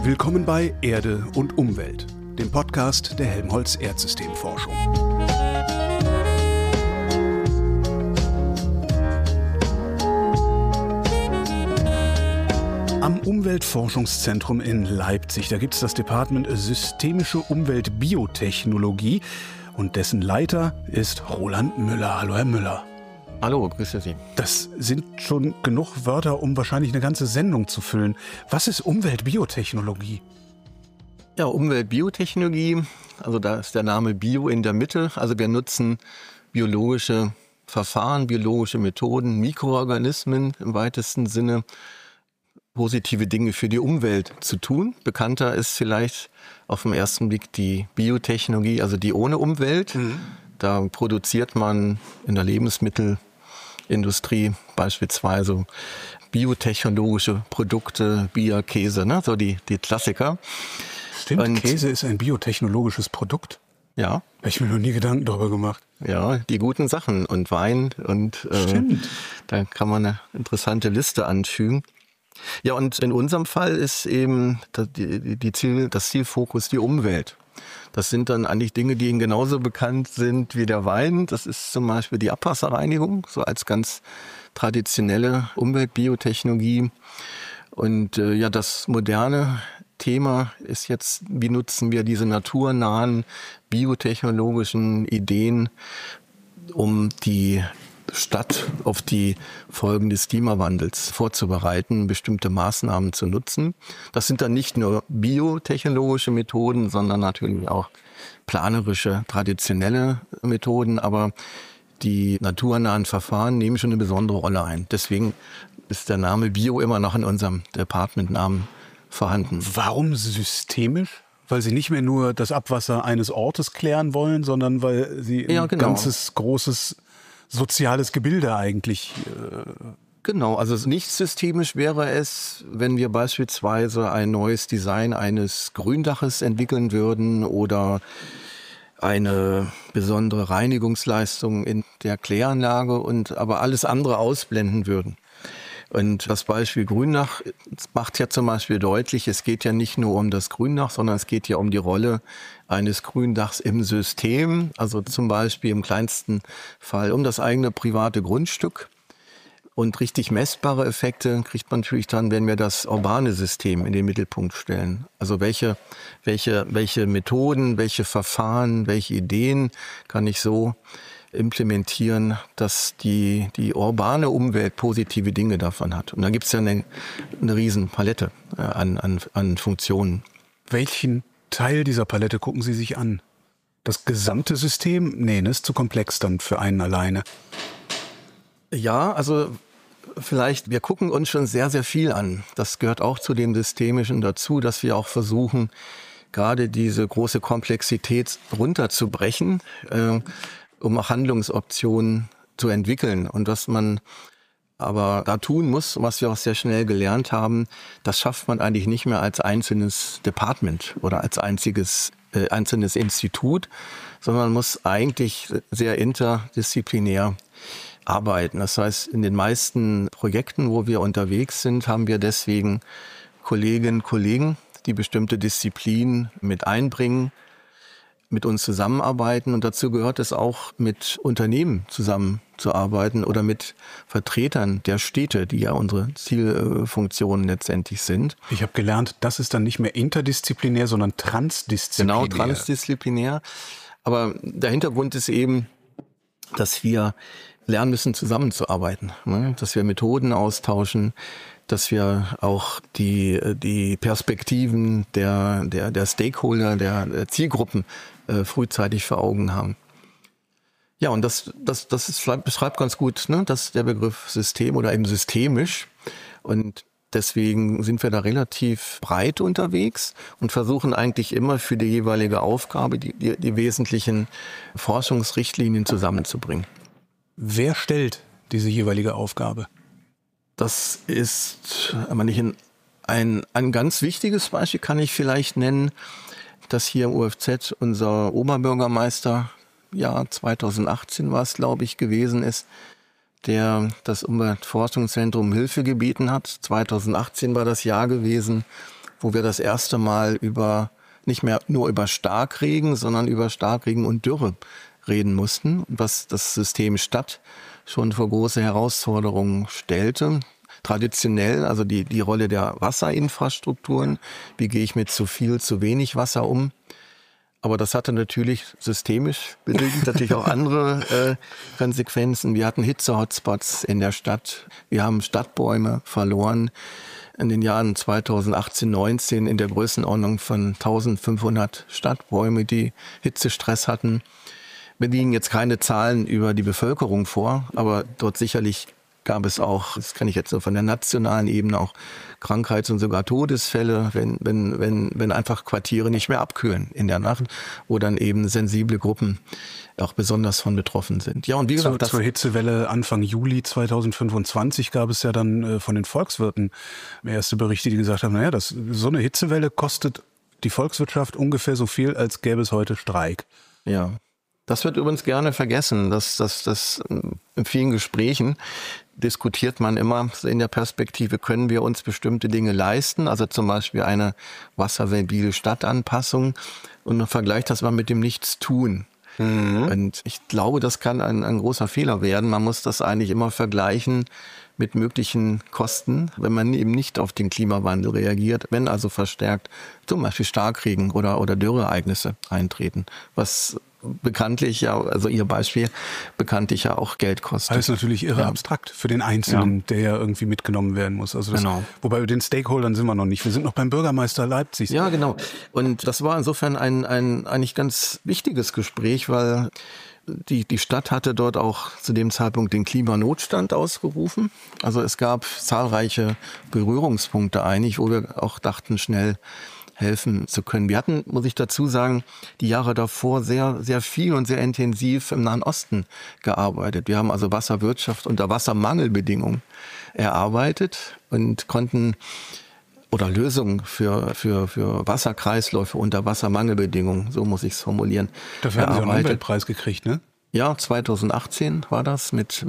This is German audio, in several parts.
Willkommen bei Erde und Umwelt, dem Podcast der Helmholtz Erdsystemforschung. Am Umweltforschungszentrum in Leipzig, da gibt es das Department Systemische Umweltbiotechnologie und dessen Leiter ist Roland Müller. Hallo Herr Müller. Hallo, grüße Sie. Das sind schon genug Wörter, um wahrscheinlich eine ganze Sendung zu füllen. Was ist Umweltbiotechnologie? Ja, Umweltbiotechnologie, also da ist der Name Bio in der Mitte. Also wir nutzen biologische Verfahren, biologische Methoden, Mikroorganismen im weitesten Sinne, positive Dinge für die Umwelt zu tun. Bekannter ist vielleicht auf den ersten Blick die Biotechnologie, also die ohne Umwelt. Da produziert man in der Lebensmittelindustrie beispielsweise biotechnologische Produkte, Bier, Käse, ne? So die Klassiker. Stimmt, und Käse ist ein biotechnologisches Produkt? Ja. Habe ich mir noch nie Gedanken darüber gemacht. Ja, die guten Sachen und Wein und da kann man eine interessante Liste anfügen. Ja, und in unserem Fall ist eben das Zielfokus die Umwelt. Das sind dann eigentlich Dinge, die Ihnen genauso bekannt sind wie der Wein. Das ist zum Beispiel die Abwasserreinigung, so als ganz traditionelle Umweltbiotechnologie. Und das moderne Thema ist jetzt, wie nutzen wir diese naturnahen biotechnologischen Ideen, um die Stadt auf die Folgen des Klimawandels vorzubereiten, bestimmte Maßnahmen zu nutzen. Das sind dann nicht nur biotechnologische Methoden, sondern natürlich auch planerische, traditionelle Methoden. Aber die naturnahen Verfahren nehmen schon eine besondere Rolle ein. Deswegen ist der Name Bio immer noch in unserem Departmentnamen vorhanden. Warum systemisch? Weil Sie nicht mehr nur das Abwasser eines Ortes klären wollen, sondern weil Sie ein ganzes, großes soziales Gebilde eigentlich. Genau, also nicht systemisch wäre es, wenn wir beispielsweise ein neues Design eines Gründaches entwickeln würden oder eine besondere Reinigungsleistung in der Kläranlage und aber alles andere ausblenden würden. Und das Beispiel Gründach macht ja zum Beispiel deutlich, es geht ja nicht nur um das Gründach, sondern es geht ja um die Rolle eines Gründachs im System, also zum Beispiel im kleinsten Fall um das eigene private Grundstück. Und richtig messbare Effekte kriegt man natürlich dann, wenn wir das urbane System in den Mittelpunkt stellen. Also welche Methoden, welche Verfahren, welche Ideen kann ich so implementieren, dass die urbane Umwelt positive Dinge davon hat. Und da gibt es ja eine riesen Palette an Funktionen. Welchen Teil dieser Palette gucken Sie sich an? Das gesamte System? Nee, das ist zu komplex dann für einen alleine. Ja, also vielleicht, wir gucken uns schon sehr, sehr viel an. Das gehört auch zu dem Systemischen dazu, dass wir auch versuchen, gerade diese große Komplexität runterzubrechen, um auch Handlungsoptionen zu entwickeln. Und was man aber da tun muss, was wir auch sehr schnell gelernt haben, das schafft man eigentlich nicht mehr als einzelnes Department oder als einzelnes Institut, sondern man muss eigentlich sehr interdisziplinär arbeiten. Das heißt, in den meisten Projekten, wo wir unterwegs sind, haben wir deswegen Kolleginnen und Kollegen, die bestimmte Disziplinen mit einbringen, mit uns zusammenarbeiten, und dazu gehört es auch, mit Unternehmen zusammenzuarbeiten oder mit Vertretern der Städte, die ja unsere Zielfunktionen letztendlich sind. Ich habe gelernt, das ist dann nicht mehr interdisziplinär, sondern transdisziplinär. Genau, transdisziplinär. Aber der Hintergrund ist eben, dass wir lernen müssen, zusammenzuarbeiten, ne? Dass wir Methoden austauschen, dass wir auch die Perspektiven der Stakeholder, der Zielgruppen frühzeitig vor Augen haben. Ja, und das beschreibt ganz gut, ne, dass der Begriff System oder eben systemisch. Und deswegen sind wir da relativ breit unterwegs und versuchen eigentlich immer für die jeweilige Aufgabe die wesentlichen Forschungsrichtlinien zusammenzubringen. Wer stellt diese jeweilige Aufgabe? Das ist aber nicht ein ganz wichtiges Beispiel, kann ich vielleicht nennen, dass hier im UFZ unser Oberbürgermeister, 2018 war es, glaube ich, gewesen ist, der das Umweltforschungszentrum Hilfe gebeten hat. 2018 war das Jahr gewesen, wo wir das erste Mal nicht mehr nur über Starkregen, sondern über Starkregen und Dürre reden mussten, was das System Stadt schon vor große Herausforderungen stellte. Traditionell, also die Rolle der Wasserinfrastrukturen, wie gehe ich mit zu viel, zu wenig Wasser um. Aber das hatte natürlich systemisch bedingt natürlich auch andere Konsequenzen. Wir hatten Hitze-Hotspots in der Stadt. Wir haben Stadtbäume verloren in den Jahren 2018, 19 in der Größenordnung von 1500 Stadtbäume, die Hitzestress hatten. Mir liegen jetzt keine Zahlen über die Bevölkerung vor, aber dort sicherlich gab es auch, das kann ich jetzt nur von der nationalen Ebene, auch Krankheits- und sogar Todesfälle, wenn einfach Quartiere nicht mehr abkühlen in der Nacht, wo dann eben sensible Gruppen auch besonders von betroffen sind. Ja, und wie gesagt, zur Hitzewelle Anfang Juli 2025 gab es ja dann von den Volkswirten erste Berichte, die gesagt haben, so eine Hitzewelle kostet die Volkswirtschaft ungefähr so viel, als gäbe es heute Streik. Ja. Das wird übrigens gerne vergessen, dass in vielen Gesprächen diskutiert man immer in der Perspektive, können wir uns bestimmte Dinge leisten, also zum Beispiel eine wassersensible Stadtanpassung, und man vergleicht das mal mit dem Nichtstun. Und ich glaube, das kann ein großer Fehler werden. Man muss das eigentlich immer vergleichen mit möglichen Kosten, wenn man eben nicht auf den Klimawandel reagiert, wenn also verstärkt zum Beispiel Starkregen oder Dürreereignisse eintreten, was bekanntlich ja, also Ihr Beispiel, bekanntlich ja auch Geld kostet. Das ist natürlich irre abstrakt für den Einzelnen, der ja irgendwie mitgenommen werden muss. Also genau. Wobei bei den Stakeholdern sind wir noch nicht. Wir sind noch beim Bürgermeister Leipzigs. Ja, genau. Und das war insofern ein eigentlich ganz wichtiges Gespräch, weil die Stadt hatte dort auch zu dem Zeitpunkt den Klimanotstand ausgerufen. Also es gab zahlreiche Berührungspunkte eigentlich, wo wir auch dachten, schnell helfen zu können. Wir hatten, muss ich dazu sagen, die Jahre davor sehr, sehr viel und sehr intensiv im Nahen Osten gearbeitet. Wir haben also Wasserwirtschaft unter Wassermangelbedingungen erarbeitet und konnten oder Lösungen für Wasserkreisläufe unter Wassermangelbedingungen, so muss ich es formulieren. Dafür haben Sie auch einen Umweltpreis gekriegt, ne? Ja, 2018 war das mit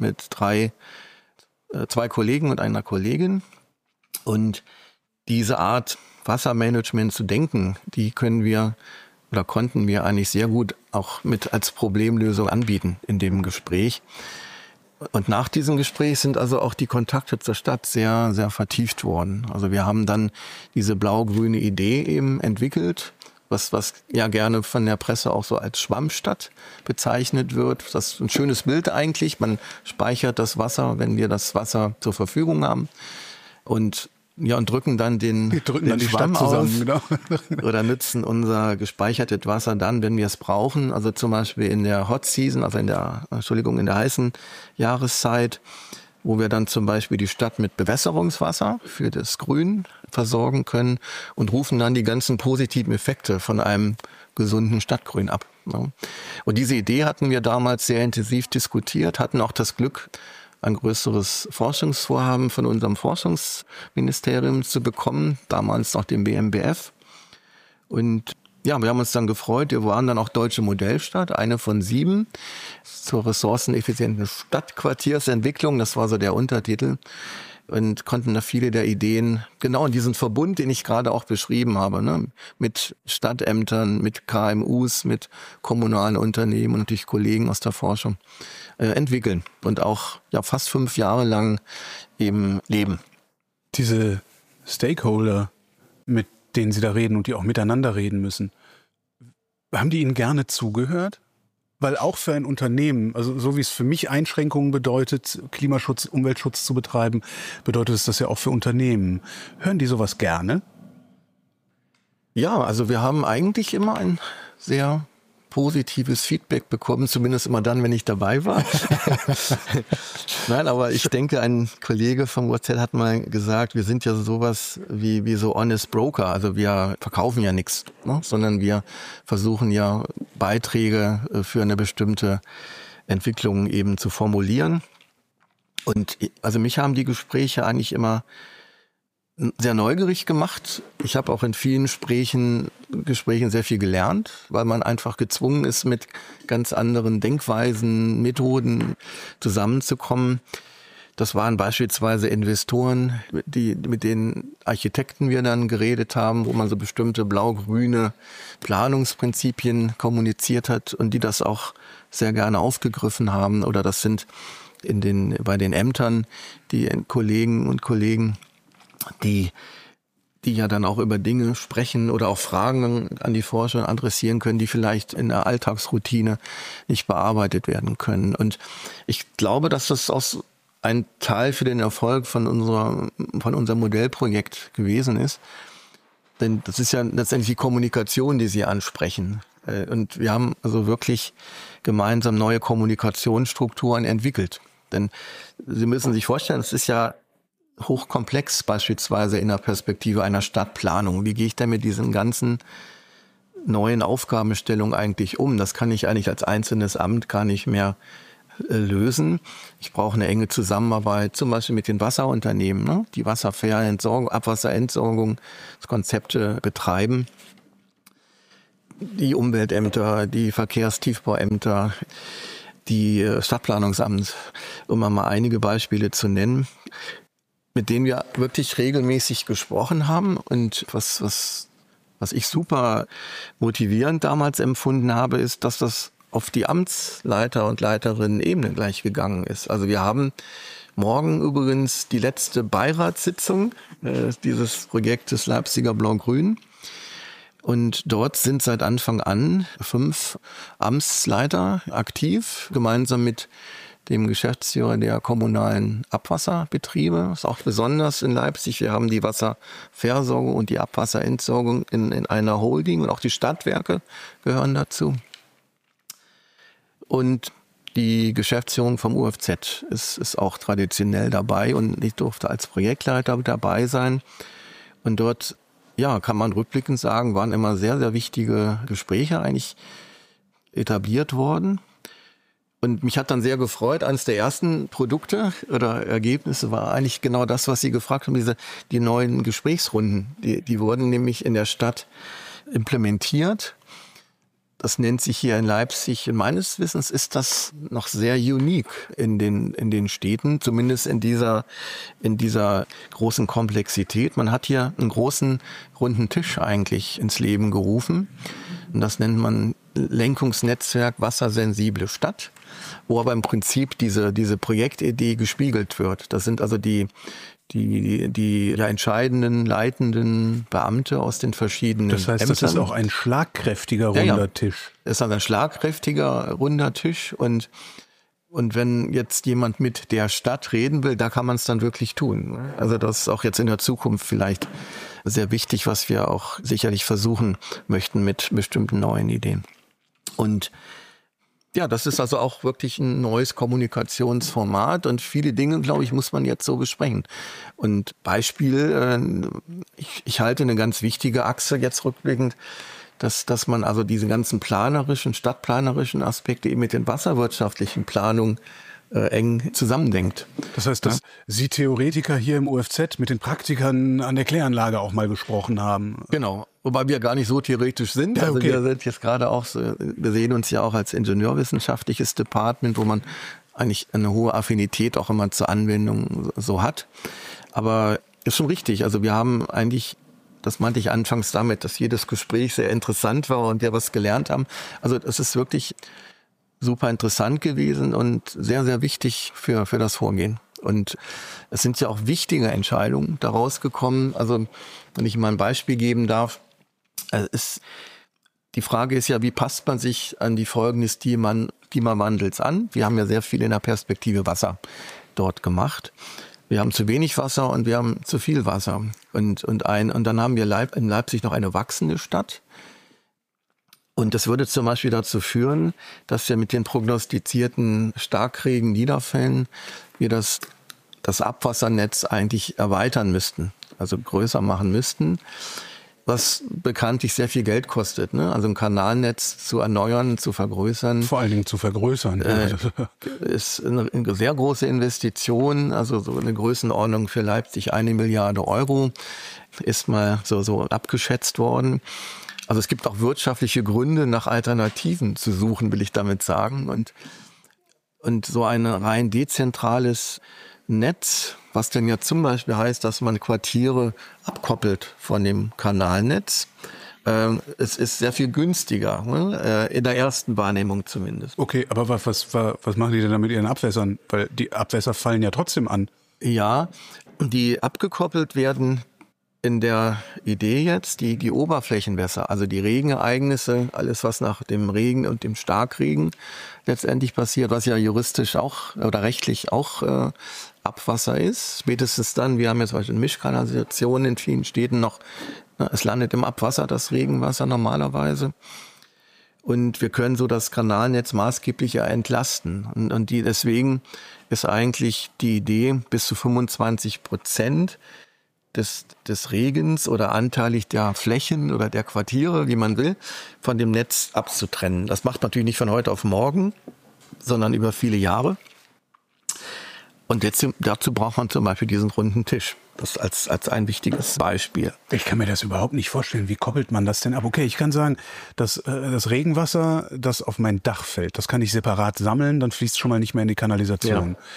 zwei Kollegen und einer Kollegin. Und diese Art Wassermanagement zu denken, die konnten wir eigentlich sehr gut auch mit als Problemlösung anbieten in dem Gespräch. Und nach diesem Gespräch sind also auch die Kontakte zur Stadt sehr, sehr vertieft worden. Also wir haben dann diese blau-grüne Idee eben entwickelt, was ja gerne von der Presse auch so als Schwammstadt bezeichnet wird. Das ist ein schönes Bild eigentlich. Man speichert das Wasser, wenn wir das Wasser zur Verfügung haben. Und drücken dann den Schwamm aus, genau. Oder nutzen unser gespeichertes Wasser dann, wenn wir es brauchen. Also zum Beispiel in der Hot Season, also in der heißen Jahreszeit, wo wir dann zum Beispiel die Stadt mit Bewässerungswasser für das Grün versorgen können und rufen dann die ganzen positiven Effekte von einem gesunden Stadtgrün ab. Und diese Idee hatten wir damals sehr intensiv diskutiert, hatten auch das Glück, ein größeres Forschungsvorhaben von unserem Forschungsministerium zu bekommen, damals noch dem BMBF. Und ja, wir haben uns dann gefreut, wir waren dann auch Deutsche Modellstadt, eine von 7, zur ressourceneffizienten Stadtquartiersentwicklung, das war so der Untertitel. Und konnten da viele der Ideen, genau in diesen Verbund, den ich gerade auch beschrieben habe, ne, mit Stadtämtern, mit KMUs, mit kommunalen Unternehmen und natürlich Kollegen aus der Forschung entwickeln und auch fast 5 Jahre lang eben leben. Diese Stakeholder, mit denen Sie da reden und die auch miteinander reden müssen, haben die Ihnen gerne zugehört? Weil auch für ein Unternehmen, also so wie es für mich Einschränkungen bedeutet, Klimaschutz, Umweltschutz zu betreiben, bedeutet es das ja auch für Unternehmen. Hören die sowas gerne? Ja, also wir haben eigentlich immer ein sehr positives Feedback bekommen, zumindest immer dann, wenn ich dabei war. Nein, aber ich denke, ein Kollege vom Hotel hat mal gesagt, wir sind ja sowas wie so honest broker, also wir verkaufen ja nichts, ne? Sondern wir versuchen ja Beiträge für eine bestimmte Entwicklung eben zu formulieren. Und also mich haben die Gespräche eigentlich immer sehr neugierig gemacht. Ich habe auch in vielen Gesprächen sehr viel gelernt, weil man einfach gezwungen ist, mit ganz anderen Denkweisen, Methoden zusammenzukommen. Das waren beispielsweise Investoren, mit denen Architekten wir dann geredet haben, wo man so bestimmte blau-grüne Planungsprinzipien kommuniziert hat und die das auch sehr gerne aufgegriffen haben. Oder das sind bei den Ämtern die Kollegen und Kollegen, die ja dann auch über Dinge sprechen oder auch Fragen an die Forscher adressieren können, die vielleicht in der Alltagsroutine nicht bearbeitet werden können. Und ich glaube, dass das aus ein Teil für den Erfolg von unserem Modellprojekt gewesen ist. Denn das ist ja letztendlich die Kommunikation, die Sie ansprechen. Und wir haben also wirklich gemeinsam neue Kommunikationsstrukturen entwickelt. Denn Sie müssen sich vorstellen, es ist ja hochkomplex beispielsweise in der Perspektive einer Stadtplanung. Wie gehe ich denn mit diesen ganzen neuen Aufgabenstellungen eigentlich um? Das kann ich eigentlich als einzelnes Amt gar nicht mehr lösen. Ich brauche eine enge Zusammenarbeit, zum Beispiel mit den Wasserunternehmen, ne? Die Wasserentsorgung, Abwasserentsorgungskonzepte betreiben. Die Umweltämter, die Verkehrstiefbauämter, die Stadtplanungsamt, um mal einige Beispiele zu nennen, mit denen wir wirklich regelmäßig gesprochen haben und was ich super motivierend damals empfunden habe, ist, dass das auf die Amtsleiter und Leiterinnen-Ebene gleich gegangen ist. Also wir haben morgen übrigens die letzte Beiratssitzung dieses Projektes Leipziger Blau-Grün. Und dort sind seit Anfang an 5 Amtsleiter aktiv, gemeinsam mit dem Geschäftsführer der kommunalen Abwasserbetriebe. Das ist auch besonders in Leipzig. Wir haben die Wasserversorgung und die Abwasserentsorgung in einer Holding und auch die Stadtwerke gehören dazu. Und die Geschäftsführung vom UFZ ist auch traditionell dabei und ich durfte als Projektleiter dabei sein. Und dort, ja, kann man rückblickend sagen, waren immer sehr, sehr wichtige Gespräche eigentlich etabliert worden. Und mich hat dann sehr gefreut, eines der ersten Produkte oder Ergebnisse war eigentlich genau das, was Sie gefragt haben, die neuen Gesprächsrunden. Die wurden nämlich in der Stadt implementiert. Das nennt sich hier in Leipzig. Meines Wissens ist das noch sehr unique in den Städten, zumindest in dieser großen Komplexität. Man hat hier einen großen runden Tisch eigentlich ins Leben gerufen. Und das nennt man Lenkungsnetzwerk Wassersensible Stadt, wo aber im Prinzip diese Projektidee gespiegelt wird. Das sind also die entscheidenden, leitenden Beamte aus den verschiedenen Ämtern. Das heißt, das ist auch ein schlagkräftiger runder Tisch. Es ist also ein schlagkräftiger runder Tisch und wenn jetzt jemand mit der Stadt reden will, da kann man es dann wirklich tun. Also das ist auch jetzt in der Zukunft vielleicht sehr wichtig, was wir auch sicherlich versuchen möchten mit bestimmten neuen Ideen. Und ja, das ist also auch wirklich ein neues Kommunikationsformat und viele Dinge, glaube ich, muss man jetzt so besprechen. Und Beispiel, ich halte eine ganz wichtige Achse jetzt rückblickend, dass man also diese ganzen stadtplanerischen Aspekte eben mit den wasserwirtschaftlichen Planungen eng zusammendenkt. Das heißt, dass Sie Theoretiker hier im UFZ mit den Praktikern an der Kläranlage auch mal gesprochen haben. Genau, wobei wir gar nicht so theoretisch sind. Ja, okay. Also wir sind jetzt gerade auch so, wir sehen uns ja auch als ingenieurwissenschaftliches Department, wo man eigentlich eine hohe Affinität auch immer zur Anwendung so hat. Aber ist schon richtig, also wir haben eigentlich, das meinte ich anfangs damit, dass jedes Gespräch sehr interessant war und wir was gelernt haben. Also es ist wirklich super interessant gewesen und sehr, sehr wichtig für das Vorgehen. Und es sind ja auch wichtige Entscheidungen daraus gekommen. Also wenn ich mal ein Beispiel geben darf, die Frage ist ja, wie passt man sich an die Folgen des Klimawandels an? Wir haben ja sehr viel in der Perspektive Wasser dort gemacht. Wir haben zu wenig Wasser und wir haben zu viel Wasser. Und dann haben wir in Leipzig noch eine wachsende Stadt. Und das würde zum Beispiel dazu führen, dass wir mit den prognostizierten Starkregen-Niederfällen wir das Abwassernetz eigentlich erweitern müssten, also größer machen müssten, was bekanntlich sehr viel Geld kostet, ne? Also ein Kanalnetz zu erneuern, zu vergrößern. Vor allen Dingen zu vergrößern. Ist eine sehr große Investition, also so eine Größenordnung für Leipzig 1 Milliarde Euro ist mal so abgeschätzt worden. Also es gibt auch wirtschaftliche Gründe, nach Alternativen zu suchen, will ich damit sagen. Und so ein rein dezentrales Netz, was denn ja zum Beispiel heißt, dass man Quartiere abkoppelt von dem Kanalnetz. Es ist sehr viel günstiger, ne? In der ersten Wahrnehmung zumindest. Okay, aber was machen die denn da mit ihren Abwässern? Weil die Abwässer fallen ja trotzdem an. Ja, die abgekoppelt werden in der Idee jetzt, die Oberflächenwässer, also die Regenereignisse, alles was nach dem Regen und dem Starkregen letztendlich passiert, was ja juristisch auch oder rechtlich auch Abwasser ist. Spätestens dann, wir haben jetzt zum Beispiel Mischkanalisationen in vielen Städten noch, es landet im Abwasser, das Regenwasser normalerweise. Und wir können so das Kanalnetz maßgeblich entlasten. Und deswegen ist eigentlich die Idee, bis zu 25% des Regens oder anteilig der Flächen oder der Quartiere, wie man will, von dem Netz abzutrennen. Das macht natürlich nicht von heute auf morgen, sondern über viele Jahre. Und dazu braucht man zum Beispiel diesen runden Tisch. Das als ein wichtiges Beispiel. Ich kann mir das überhaupt nicht vorstellen. Wie koppelt man das denn ab? Okay, ich kann sagen, dass das Regenwasser, das auf mein Dach fällt, das kann ich separat sammeln, dann fließt es schon mal nicht mehr in die Kanalisation. Ja.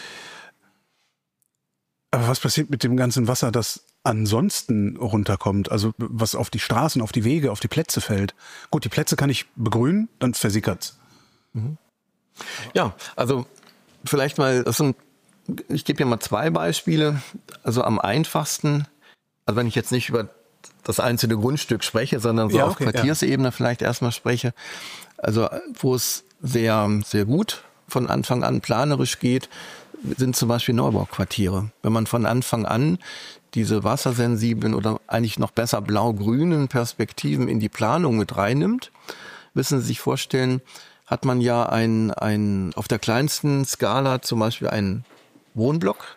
Aber was passiert mit dem ganzen Wasser, das ansonsten runterkommt? Also was auf die Straßen, auf die Wege, auf die Plätze fällt? Gut, die Plätze kann ich begrünen, dann versickert's. Mhm. Ja, also vielleicht mal, ich gebe dir mal 2 Beispiele. Also am einfachsten, also wenn ich jetzt nicht über das einzelne Grundstück spreche, sondern so auf Quartiersebene vielleicht erstmal spreche. Also wo es sehr, sehr gut von Anfang an planerisch geht, sind zum Beispiel Neubauquartiere. Wenn man von Anfang an diese wassersensiblen oder eigentlich noch besser blau-grünen Perspektiven in die Planung mit reinnimmt, müssen Sie sich vorstellen, hat man ja auf der kleinsten Skala zum Beispiel einen Wohnblock.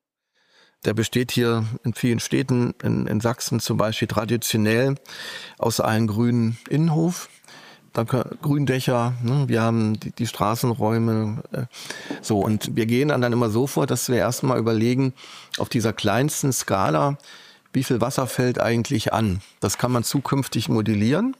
Der besteht hier in vielen Städten, in Sachsen zum Beispiel traditionell aus einem grünen Innenhof. Dann Gründächer, ne? Wir haben die Straßenräume. So, und wir gehen dann immer so vor, dass wir erstmal überlegen, auf dieser kleinsten Skala, wie viel Wasser fällt eigentlich an. Das kann man zukünftig modellieren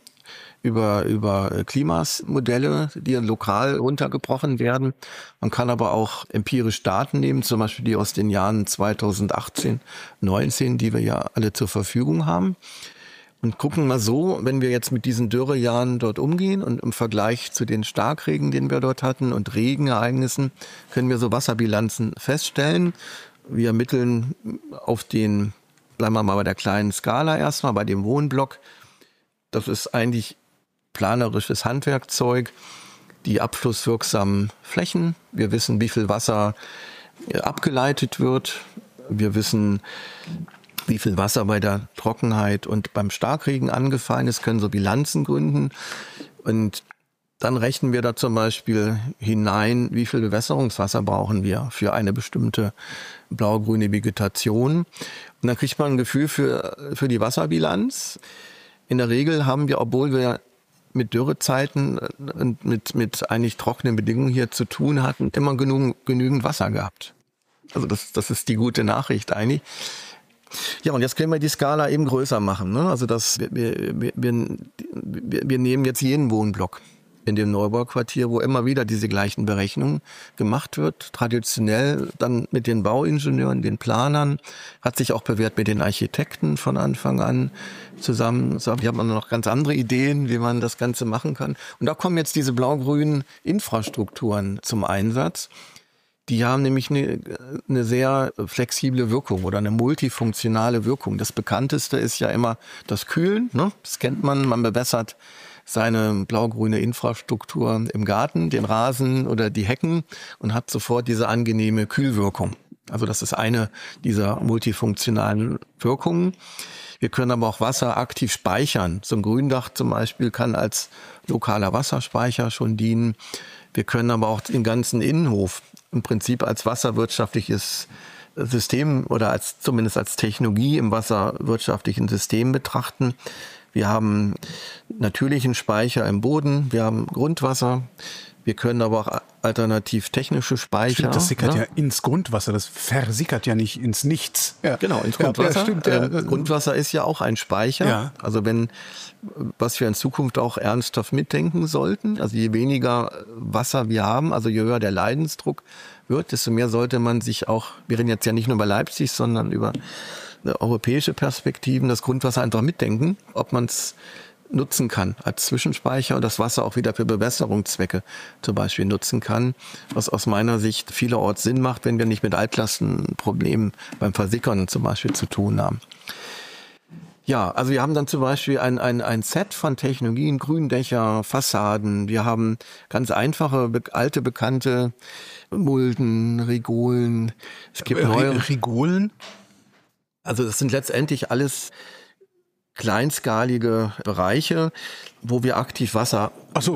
über Klimasmodelle, die lokal runtergebrochen werden. Man kann aber auch empirisch Daten nehmen, zum Beispiel die aus den Jahren 2018, 19, die wir ja alle zur Verfügung haben. Und gucken mal so, wenn wir jetzt mit diesen Dürrejahren dort umgehen und im Vergleich zu den Starkregen, den wir dort hatten und Regenereignissen, können wir so Wasserbilanzen feststellen. Wir ermitteln auf bleiben wir mal bei der kleinen Skala erstmal, bei dem Wohnblock. Das ist eigentlich planerisches Handwerkzeug, die abflusswirksamen Flächen. Wir wissen, wie viel Wasser abgeleitet wird. Wir wissen, wie viel Wasser bei der Trockenheit und beim Starkregen angefallen ist, können so Bilanzen gründen. Und dann rechnen wir da zum Beispiel hinein, wie viel Bewässerungswasser brauchen wir für eine bestimmte blau-grüne Vegetation. Und dann kriegt man ein Gefühl für die Wasserbilanz. In der Regel haben wir, obwohl wir mit Dürrezeiten und mit eigentlich trockenen Bedingungen hier zu tun hatten, immer genügend Wasser gehabt. Also das ist die gute Nachricht eigentlich. Ja, und jetzt können wir die Skala eben größer machen, ne? Also wir nehmen jetzt jeden Wohnblock in dem Neubauquartier, wo immer wieder diese gleichen Berechnungen gemacht wird. Traditionell dann mit den Bauingenieuren, den Planern, hat sich auch bewährt mit den Architekten von Anfang an zusammen. So, wir haben noch ganz andere Ideen, wie man das Ganze machen kann. Und da kommen jetzt diese blau-grünen Infrastrukturen zum Einsatz. Die haben nämlich eine sehr flexible Wirkung oder eine multifunktionale Wirkung. Das bekannteste ist ja immer das Kühlen, ne? Das kennt man bewässert seine blau-grüne Infrastruktur im Garten, den Rasen oder die Hecken und hat sofort diese angenehme Kühlwirkung. Also das ist eine dieser multifunktionalen Wirkungen. Wir können aber auch Wasser aktiv speichern. So ein Gründach zum Beispiel kann als lokaler Wasserspeicher schon dienen. Wir können aber auch den ganzen Innenhof im Prinzip als wasserwirtschaftliches System oder zumindest als Technologie im wasserwirtschaftlichen System betrachten. Wir haben natürlichen Speicher im Boden, wir haben Grundwasser, Wir können aber auch alternativ technische Speicher. Stimmt, das sickert ja ins Grundwasser, das versickert ja nicht ins Nichts. Ja. Genau, ins Grundwasser. Ja, Grundwasser ist ja auch ein Speicher. Ja. Also was wir in Zukunft auch ernsthaft mitdenken sollten, also je weniger Wasser wir haben, also je höher der Leidensdruck wird, desto mehr sollte man sich auch, wir reden jetzt ja nicht nur über Leipzig, sondern über europäische Perspektiven, das Grundwasser einfach mitdenken, ob man es nutzen kann als Zwischenspeicher und das Wasser auch wieder für Bewässerungszwecke zum Beispiel nutzen kann, was aus meiner Sicht vielerorts Sinn macht, wenn wir nicht mit Altlastenproblemen beim Versickern zum Beispiel zu tun haben. Ja, also wir haben dann zum Beispiel ein Set von Technologien, Gründächer, Fassaden. Wir haben ganz einfache, alte, bekannte Mulden, Rigolen. Es gibt neue Rigolen? Also das sind letztendlich alles kleinskalige Bereiche, wo wir aktiv Wasser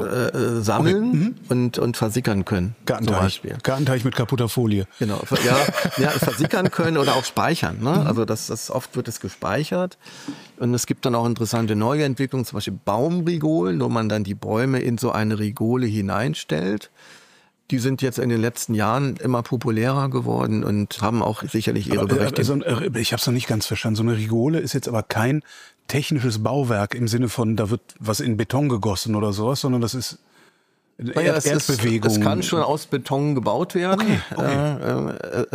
sammeln und versickern können. Gartenteich. Gartenteich mit kaputter Folie. Genau, ja, versickern können oder auch speichern. Ne? Also oft wird es gespeichert. Und es gibt dann auch interessante neue Entwicklungen, zum Beispiel Baumrigolen, wo man dann die Bäume in so eine Rigole hineinstellt. Die sind jetzt in den letzten Jahren immer populärer geworden und haben auch sicherlich ihre Berechtigung. Ich habe es noch nicht ganz verstanden. So eine Rigole ist jetzt aber kein technisches Bauwerk im Sinne von, da wird was in Beton gegossen oder sowas, sondern das ist Erdbewegung. Es kann schon aus Beton gebaut werden. Okay.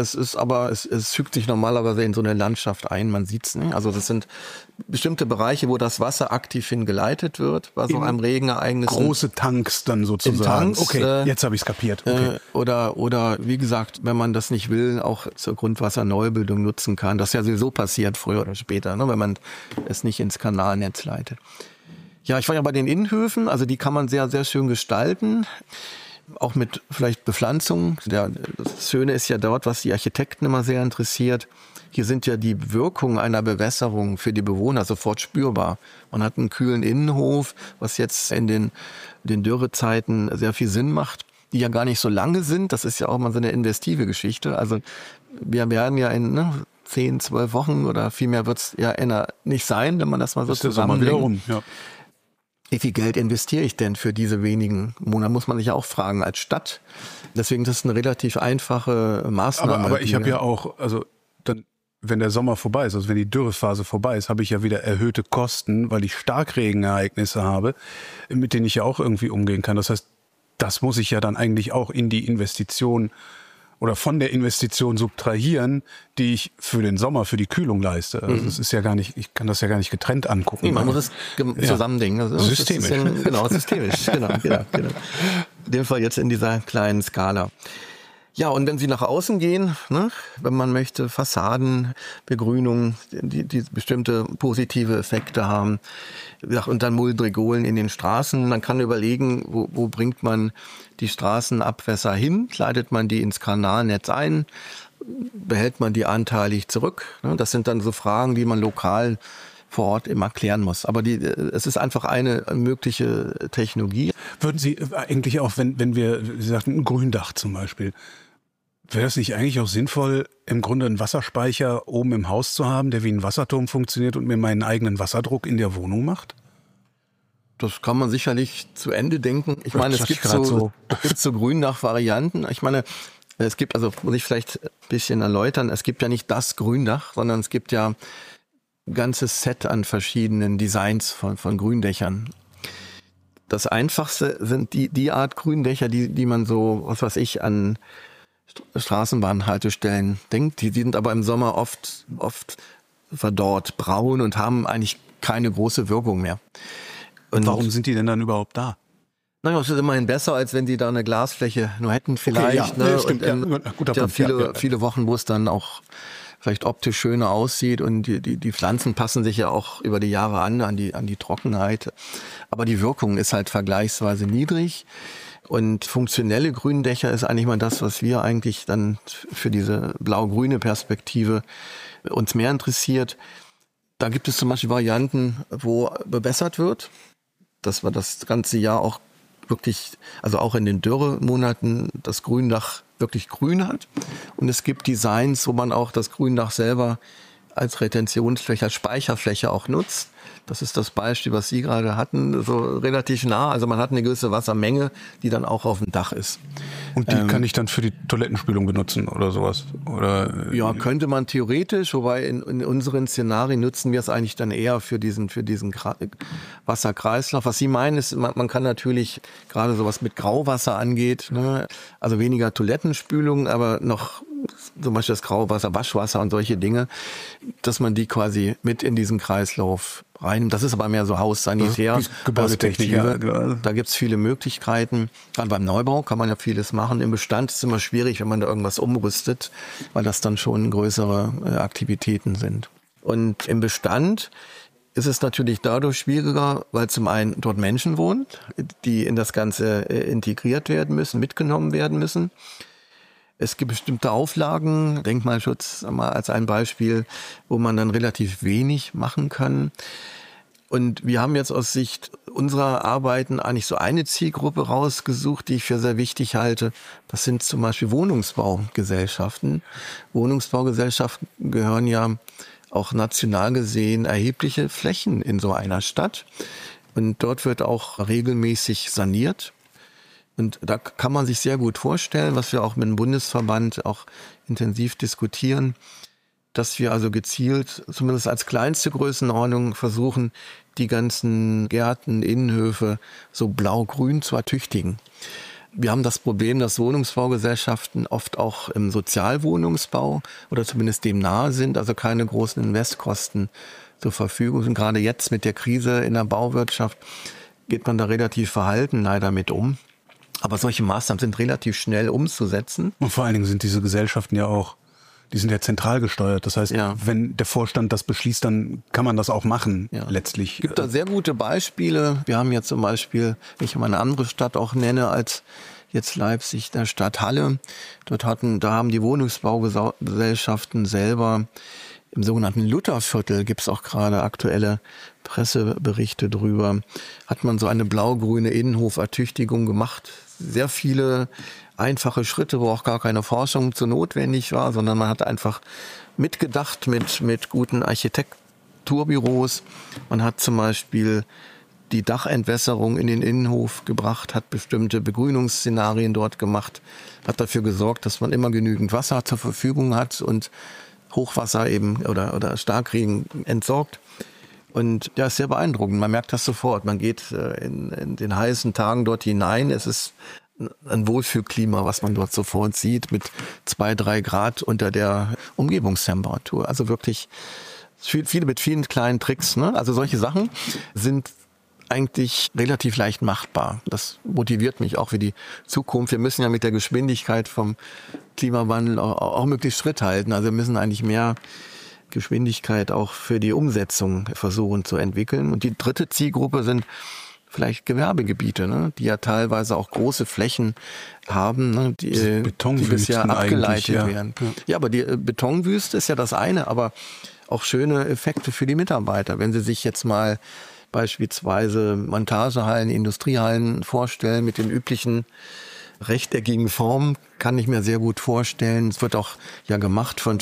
Es fügt sich normalerweise in so eine Landschaft ein, man sieht's nicht. Also das sind bestimmte Bereiche, wo das Wasser aktiv hingeleitet wird, bei so einem Regenereignis. Große Tanks dann sozusagen. Tanks, okay, jetzt habe ich es kapiert. Okay. Oder wie gesagt, wenn man das nicht will, auch zur Grundwasserneubildung nutzen kann. Das ja sowieso passiert früher oder später, ne, wenn man es nicht ins Kanalnetz leitet. Ja, ich war ja bei den Innenhöfen, also die kann man sehr, sehr schön gestalten, auch mit vielleicht Bepflanzung. Das Schöne ist ja dort, was die Architekten immer sehr interessiert. Hier sind ja die Wirkungen einer Bewässerung für die Bewohner sofort spürbar. Man hat einen kühlen Innenhof, was jetzt in den Dürrezeiten sehr viel Sinn macht, die ja gar nicht so lange sind. Das ist ja auch mal so eine investive Geschichte. Also wir werden ja in 10, 12 Wochen oder viel mehr wird es ja nicht sein, wenn man das mal so zusammenlegt. Ja. Wie viel Geld investiere ich denn für diese wenigen Monate? Muss man sich ja auch fragen als Stadt. Deswegen ist das eine relativ einfache Maßnahme. Aber ich habe ja auch, also dann, wenn der Sommer vorbei ist, also wenn die Dürrephase vorbei ist, habe ich ja wieder erhöhte Kosten, weil ich Starkregenereignisse habe, mit denen ich ja auch irgendwie umgehen kann. Das heißt, das muss ich ja dann eigentlich auch in die Investition oder von der Investition subtrahieren, die ich für den Sommer, für die Kühlung leiste. Also das ist ja gar nicht, ich kann das ja gar nicht getrennt angucken. Nee, man muss es zusammendenken. Also systemisch. Systemisch. Genau. In dem Fall jetzt in dieser kleinen Skala. Ja, und wenn Sie nach außen gehen, ne, wenn man möchte, Fassaden, Begrünung, die bestimmte positive Effekte haben, und dann Muldenrigolen in den Straßen, man kann überlegen, wo bringt man die Straßenabwässer hin? Leitet man die ins Kanalnetz ein? Behält man die anteilig zurück? Das sind dann so Fragen, die man lokal vor Ort immer klären muss. Aber es ist einfach eine mögliche Technologie. Würden Sie eigentlich auch, wenn wir, Sie sagten, ein Gründach zum Beispiel, wäre das nicht eigentlich auch sinnvoll, im Grunde einen Wasserspeicher oben im Haus zu haben, der wie ein Wasserturm funktioniert und mir meinen eigenen Wasserdruck in der Wohnung macht? Das kann man sicherlich zu Ende denken. Ich meine, es gibt so Gründach-Varianten. Ich meine, es gibt, also muss ich vielleicht ein bisschen erläutern, es gibt ja nicht das Gründach, sondern es gibt ja ein ganzes Set an verschiedenen Designs von Gründächern. Das Einfachste sind die Art Gründächer, die man so, was weiß ich, an Straßenbahnhaltestellen denkt. Die sind aber im Sommer oft verdorrt, braun und haben eigentlich keine große Wirkung mehr. Und warum sind die denn dann überhaupt da? Naja, es ist immerhin besser, als wenn sie da eine Glasfläche nur hätten vielleicht. Okay, ja, stimmt, viele Wochen, wo es dann auch vielleicht optisch schöner aussieht und die Pflanzen passen sich ja auch über die Jahre an die Trockenheit. Aber die Wirkung ist halt vergleichsweise niedrig. Und funktionelle Gründächer ist eigentlich mal das, was wir eigentlich dann für diese blau-grüne Perspektive uns mehr interessiert. Da gibt es zum Beispiel Varianten, wo bewässert wird, dass man das ganze Jahr auch wirklich, also auch in den Dürremonaten, das Gründach wirklich grün hat. Und es gibt Designs, wo man auch das Gründach selber als Retentionsfläche, als Speicherfläche auch nutzt. Das ist das Beispiel, was Sie gerade hatten, so relativ nah. Also man hat eine gewisse Wassermenge, die dann auch auf dem Dach ist. Und die kann ich dann für die Toilettenspülung benutzen oder sowas? Oder? Ja, könnte man theoretisch, wobei in unseren Szenarien nutzen wir es eigentlich dann eher für diesen Wasserkreislauf. Was Sie meinen, ist, man kann natürlich gerade sowas mit Grauwasser angeht, ne, also weniger Toilettenspülung, aber noch zum Beispiel das Grauwasser, Waschwasser und solche Dinge, dass man die quasi mit in diesen Kreislauf reinnimmt. Das ist aber mehr so Haussanitär. Gebäudetechnik. Ja. Da gibt's viele Möglichkeiten. Gerade beim Neubau kann man ja vieles machen. Im Bestand ist es immer schwierig, wenn man da irgendwas umrüstet, weil das dann schon größere Aktivitäten sind. Und im Bestand ist es natürlich dadurch schwieriger, weil zum einen dort Menschen wohnen, die in das Ganze integriert werden müssen, mitgenommen werden müssen. Es gibt bestimmte Auflagen, Denkmalschutz mal als ein Beispiel, wo man dann relativ wenig machen kann. Und wir haben jetzt aus Sicht unserer Arbeiten eigentlich so eine Zielgruppe rausgesucht, die ich für sehr wichtig halte. Das sind zum Beispiel Wohnungsbaugesellschaften. Wohnungsbaugesellschaften gehören ja auch national gesehen erhebliche Flächen in so einer Stadt. Und dort wird auch regelmäßig saniert. Und da kann man sich sehr gut vorstellen, was wir auch mit dem Bundesverband auch intensiv diskutieren, dass wir also gezielt, zumindest als kleinste Größenordnung, versuchen, die ganzen Gärten, Innenhöfe so blau-grün zu ertüchtigen. Wir haben das Problem, dass Wohnungsbaugesellschaften oft auch im Sozialwohnungsbau oder zumindest dem nahe sind, also keine großen Investkosten zur Verfügung sind. Gerade jetzt mit der Krise in der Bauwirtschaft geht man da relativ verhalten leider mit um. Aber solche Maßnahmen sind relativ schnell umzusetzen. Und vor allen Dingen sind diese Gesellschaften ja auch, die sind ja zentral gesteuert. Das heißt, wenn der Vorstand das beschließt, dann kann man das auch machen, letztlich. Es gibt da sehr gute Beispiele. Wir haben ja zum Beispiel, wenn ich mal eine andere Stadt auch nenne als jetzt Leipzig, der Stadt Halle. Da haben die Wohnungsbaugesellschaften selber im sogenannten Lutherviertel, gibt's auch gerade aktuelle Presseberichte drüber, hat man so eine blau-grüne Innenhofertüchtigung gemacht. Sehr viele einfache Schritte, wo auch gar keine Forschung zu notwendig war, sondern man hat einfach mitgedacht mit guten Architekturbüros. Man hat zum Beispiel die Dachentwässerung in den Innenhof gebracht, hat bestimmte Begrünungsszenarien dort gemacht, hat dafür gesorgt, dass man immer genügend Wasser zur Verfügung hat und Hochwasser eben oder Starkregen entsorgt. Und ja, ist sehr beeindruckend. Man merkt das sofort. Man geht in den heißen Tagen dort hinein. Es ist ein Wohlfühlklima, was man dort sofort sieht, mit 2-3 Grad unter der Umgebungstemperatur. Also wirklich viele mit vielen kleinen Tricks. Ne? Also solche Sachen sind eigentlich relativ leicht machbar. Das motiviert mich auch für die Zukunft. Wir müssen ja mit der Geschwindigkeit vom Klimawandel auch möglichst Schritt halten. Also wir müssen eigentlich mehr Geschwindigkeit auch für die Umsetzung versuchen zu entwickeln. Und die dritte Zielgruppe sind vielleicht Gewerbegebiete, ne, die ja teilweise auch große Flächen haben, ne, die bisher abgeleitet werden. Ja, aber die Betonwüste ist ja das eine, aber auch schöne Effekte für die Mitarbeiter. Wenn Sie sich jetzt mal beispielsweise Montagehallen, Industriehallen vorstellen mit den üblichen rechteckigen Formen, kann ich mir sehr gut vorstellen. Es wird auch ja gemacht von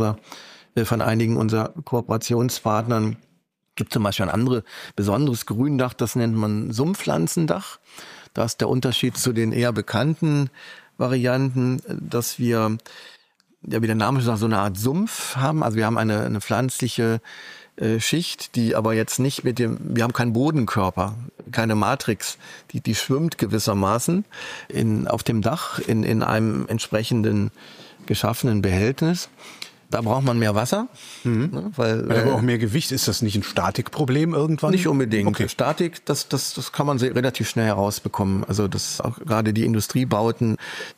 einigen unserer Kooperationspartnern. Gibt zum Beispiel ein besonderes Gründach, das nennt man Sumpfpflanzendach. Da ist der Unterschied zu den eher bekannten Varianten, dass wir, ja, wie der Name schon sagt, so eine Art Sumpf haben. Also wir haben eine pflanzliche Schicht, die aber jetzt nicht wir haben keinen Bodenkörper, keine Matrix, die schwimmt gewissermaßen auf dem Dach in einem entsprechenden geschaffenen Behältnis. Da braucht man mehr Wasser. Ne, aber auch mehr Gewicht. Ist das nicht ein Statikproblem irgendwann? Nicht unbedingt. Okay. Statik, das kann man relativ schnell herausbekommen. Also das auch gerade die Industriebauten,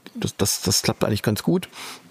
das klappt eigentlich ganz gut.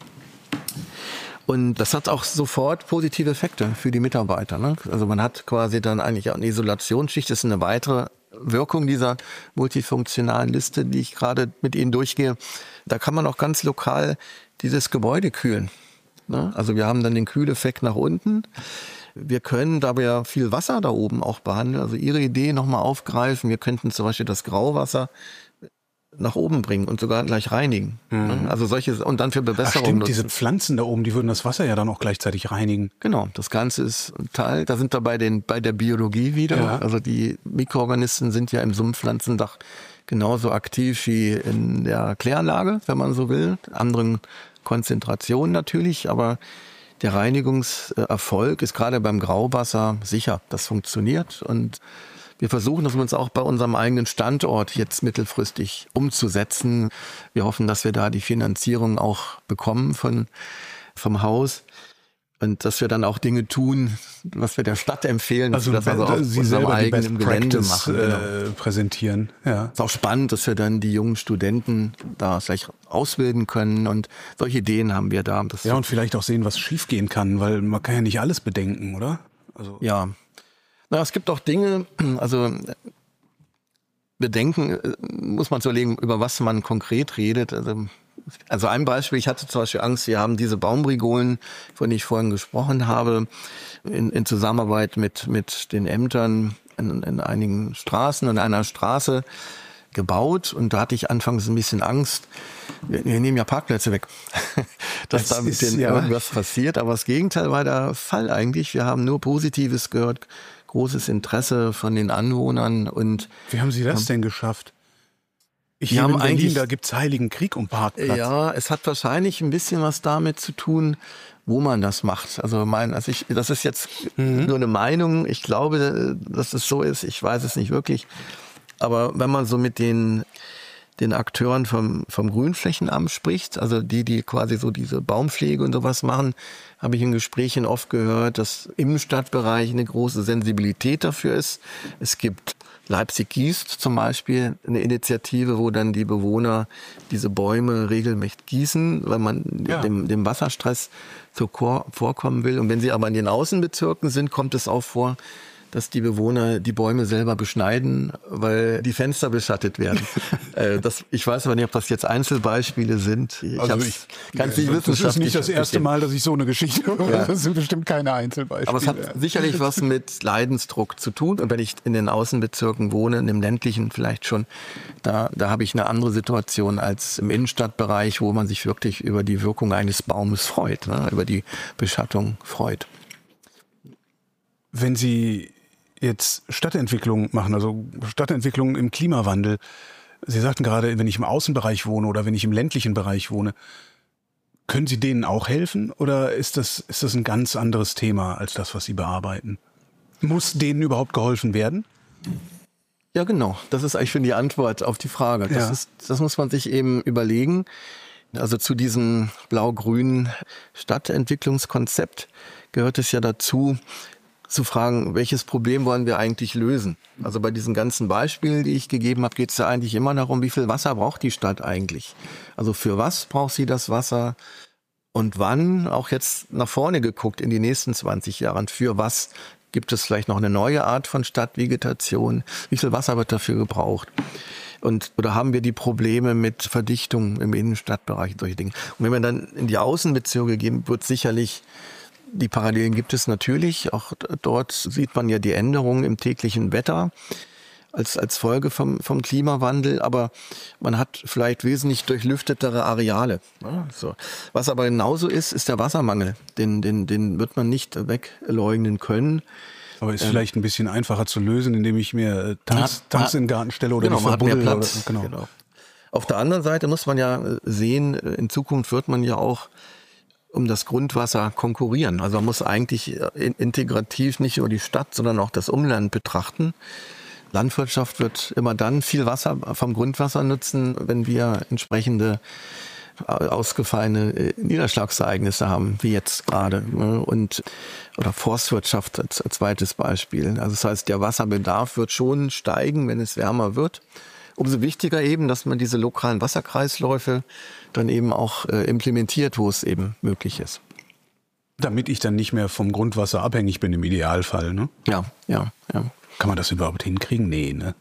Und das hat auch sofort positive Effekte für die Mitarbeiter. Ne? Also man hat quasi dann eigentlich eine Isolationsschicht. Das ist eine weitere Wirkung dieser multifunktionalen Liste, die ich gerade mit Ihnen durchgehe. Da kann man auch ganz lokal dieses Gebäude kühlen. Ne? Also wir haben dann den Kühleffekt nach unten. Wir können, da wir ja viel Wasser da oben auch behandeln, also Ihre Idee nochmal aufgreifen. Wir könnten zum Beispiel das Grauwasser nach oben bringen und sogar gleich reinigen. Also solche, und dann für Bewässerung. Stimmt, diese Pflanzen da oben, die würden das Wasser ja dann auch gleichzeitig reinigen. Genau, das Ganze ist ein Teil, da sind wir bei der Biologie wieder. Ja. Also die Mikroorganismen sind ja im Sumpfpflanzendach genauso aktiv wie in der Kläranlage, wenn man so will. Anderen Konzentrationen natürlich, aber der Reinigungserfolg ist gerade beim Grauwasser sicher. Das funktioniert und wir versuchen das uns auch bei unserem eigenen Standort jetzt mittelfristig umzusetzen. Wir hoffen, dass wir da die Finanzierung auch bekommen vom Haus und dass wir dann auch Dinge tun, was wir der Stadt empfehlen, also dass wir das auf Sie unserem selber eigenen Gelände machen. Präsentieren. Ja. Es ist auch spannend, dass wir dann die jungen Studenten da vielleicht ausbilden können und solche Ideen haben wir da. Ja, und vielleicht auch sehen, was schiefgehen kann, weil man kann ja nicht alles bedenken, oder? Also ja. Na, es gibt auch Dinge, also bedenken muss man so legen, über was man konkret redet. Also ein Beispiel, ich hatte zum Beispiel Angst, wir haben diese Baumrigolen, von denen ich vorhin gesprochen habe, in Zusammenarbeit mit den Ämtern in einigen Straßen und einer Straße gebaut und da hatte ich anfangs ein bisschen Angst, wir nehmen ja Parkplätze weg, dass da mit denen irgendwas passiert, aber das Gegenteil war der Fall eigentlich. Wir haben nur Positives gehört, großes Interesse von den Anwohnern. Und wie haben Sie das denn geschafft? Hier in Berlin, da gibt's Heiligen Krieg um Parkplatz. Ja, es hat wahrscheinlich ein bisschen was damit zu tun, wo man das macht. Also das ist jetzt nur eine Meinung. Ich glaube, dass es so ist. Ich weiß es nicht wirklich. Aber wenn man so mit den Akteuren vom Grünflächenamt spricht, also die quasi so diese Baumpflege und sowas machen, habe ich in Gesprächen oft gehört, dass im Stadtbereich eine große Sensibilität dafür ist. Es gibt Leipzig-Gießt zum Beispiel, eine Initiative, wo dann die Bewohner diese Bäume regelmäßig gießen, weil man dem Wasserstress vorkommen will. Und wenn sie aber in den Außenbezirken sind, kommt es auch vor, dass die Bewohner die Bäume selber beschneiden, weil die Fenster beschattet werden. Ich weiß aber nicht, ob das jetzt Einzelbeispiele sind. Das ist nicht das erste Mal, dass ich so eine Geschichte höre. Das sind bestimmt keine Einzelbeispiele. Aber es hat sicherlich was mit Leidensdruck zu tun. Und wenn ich in den Außenbezirken wohne, in dem ländlichen vielleicht schon, da habe ich eine andere Situation als im Innenstadtbereich, wo man sich wirklich über die Wirkung eines Baumes freut, über die Beschattung freut. Wenn Sie jetzt Stadtentwicklung machen, also Stadtentwicklung im Klimawandel. Sie sagten gerade, wenn ich im Außenbereich wohne oder wenn ich im ländlichen Bereich wohne, können Sie denen auch helfen oder ist das ein ganz anderes Thema als das, was Sie bearbeiten? Muss denen überhaupt geholfen werden? Ja, genau. Das ist eigentlich schon die Antwort auf die Frage. Das muss man sich eben überlegen. Also zu diesem blau-grünen Stadtentwicklungskonzept gehört es ja dazu, zu fragen, welches Problem wollen wir eigentlich lösen? Also bei diesen ganzen Beispielen, die ich gegeben habe, geht es ja eigentlich immer darum, wie viel Wasser braucht die Stadt eigentlich? Also für was braucht sie das Wasser? Und wann, auch jetzt nach vorne geguckt, in die nächsten 20 Jahren, für was gibt es vielleicht noch eine neue Art von Stadtvegetation? Wie viel Wasser wird dafür gebraucht? Oder haben wir die Probleme mit Verdichtung im Innenstadtbereich, solche Dinge? Und wenn wir dann in die Außenbezirke gehen, wird sicherlich die Parallelen gibt es natürlich. Auch dort sieht man ja die Änderungen im täglichen Wetter als Folge vom Klimawandel. Aber man hat vielleicht wesentlich durchlüftetere Areale. Ja, so. Was aber genauso ist der Wassermangel. Den wird man nicht wegleugnen können. Aber ist vielleicht ein bisschen einfacher zu lösen, indem ich mir Tanks in den Garten stelle oder genau, die verbuddel. Man hat mehr Platz. Genau. Auf der anderen Seite muss man ja sehen, in Zukunft wird man ja auch um das Grundwasser konkurrieren. Also man muss eigentlich integrativ nicht nur die Stadt, sondern auch das Umland betrachten. Landwirtschaft wird immer dann viel Wasser vom Grundwasser nutzen, wenn wir entsprechende ausgefallene Niederschlagsereignisse haben, wie jetzt gerade. Oder Forstwirtschaft als zweites Beispiel. Also das heißt, der Wasserbedarf wird schon steigen, wenn es wärmer wird. Umso wichtiger eben, dass man diese lokalen Wasserkreisläufe dann eben auch implementiert, wo es eben möglich ist. Damit ich dann nicht mehr vom Grundwasser abhängig bin im Idealfall, ne? Ja. Kann man das überhaupt hinkriegen? Nee, ne?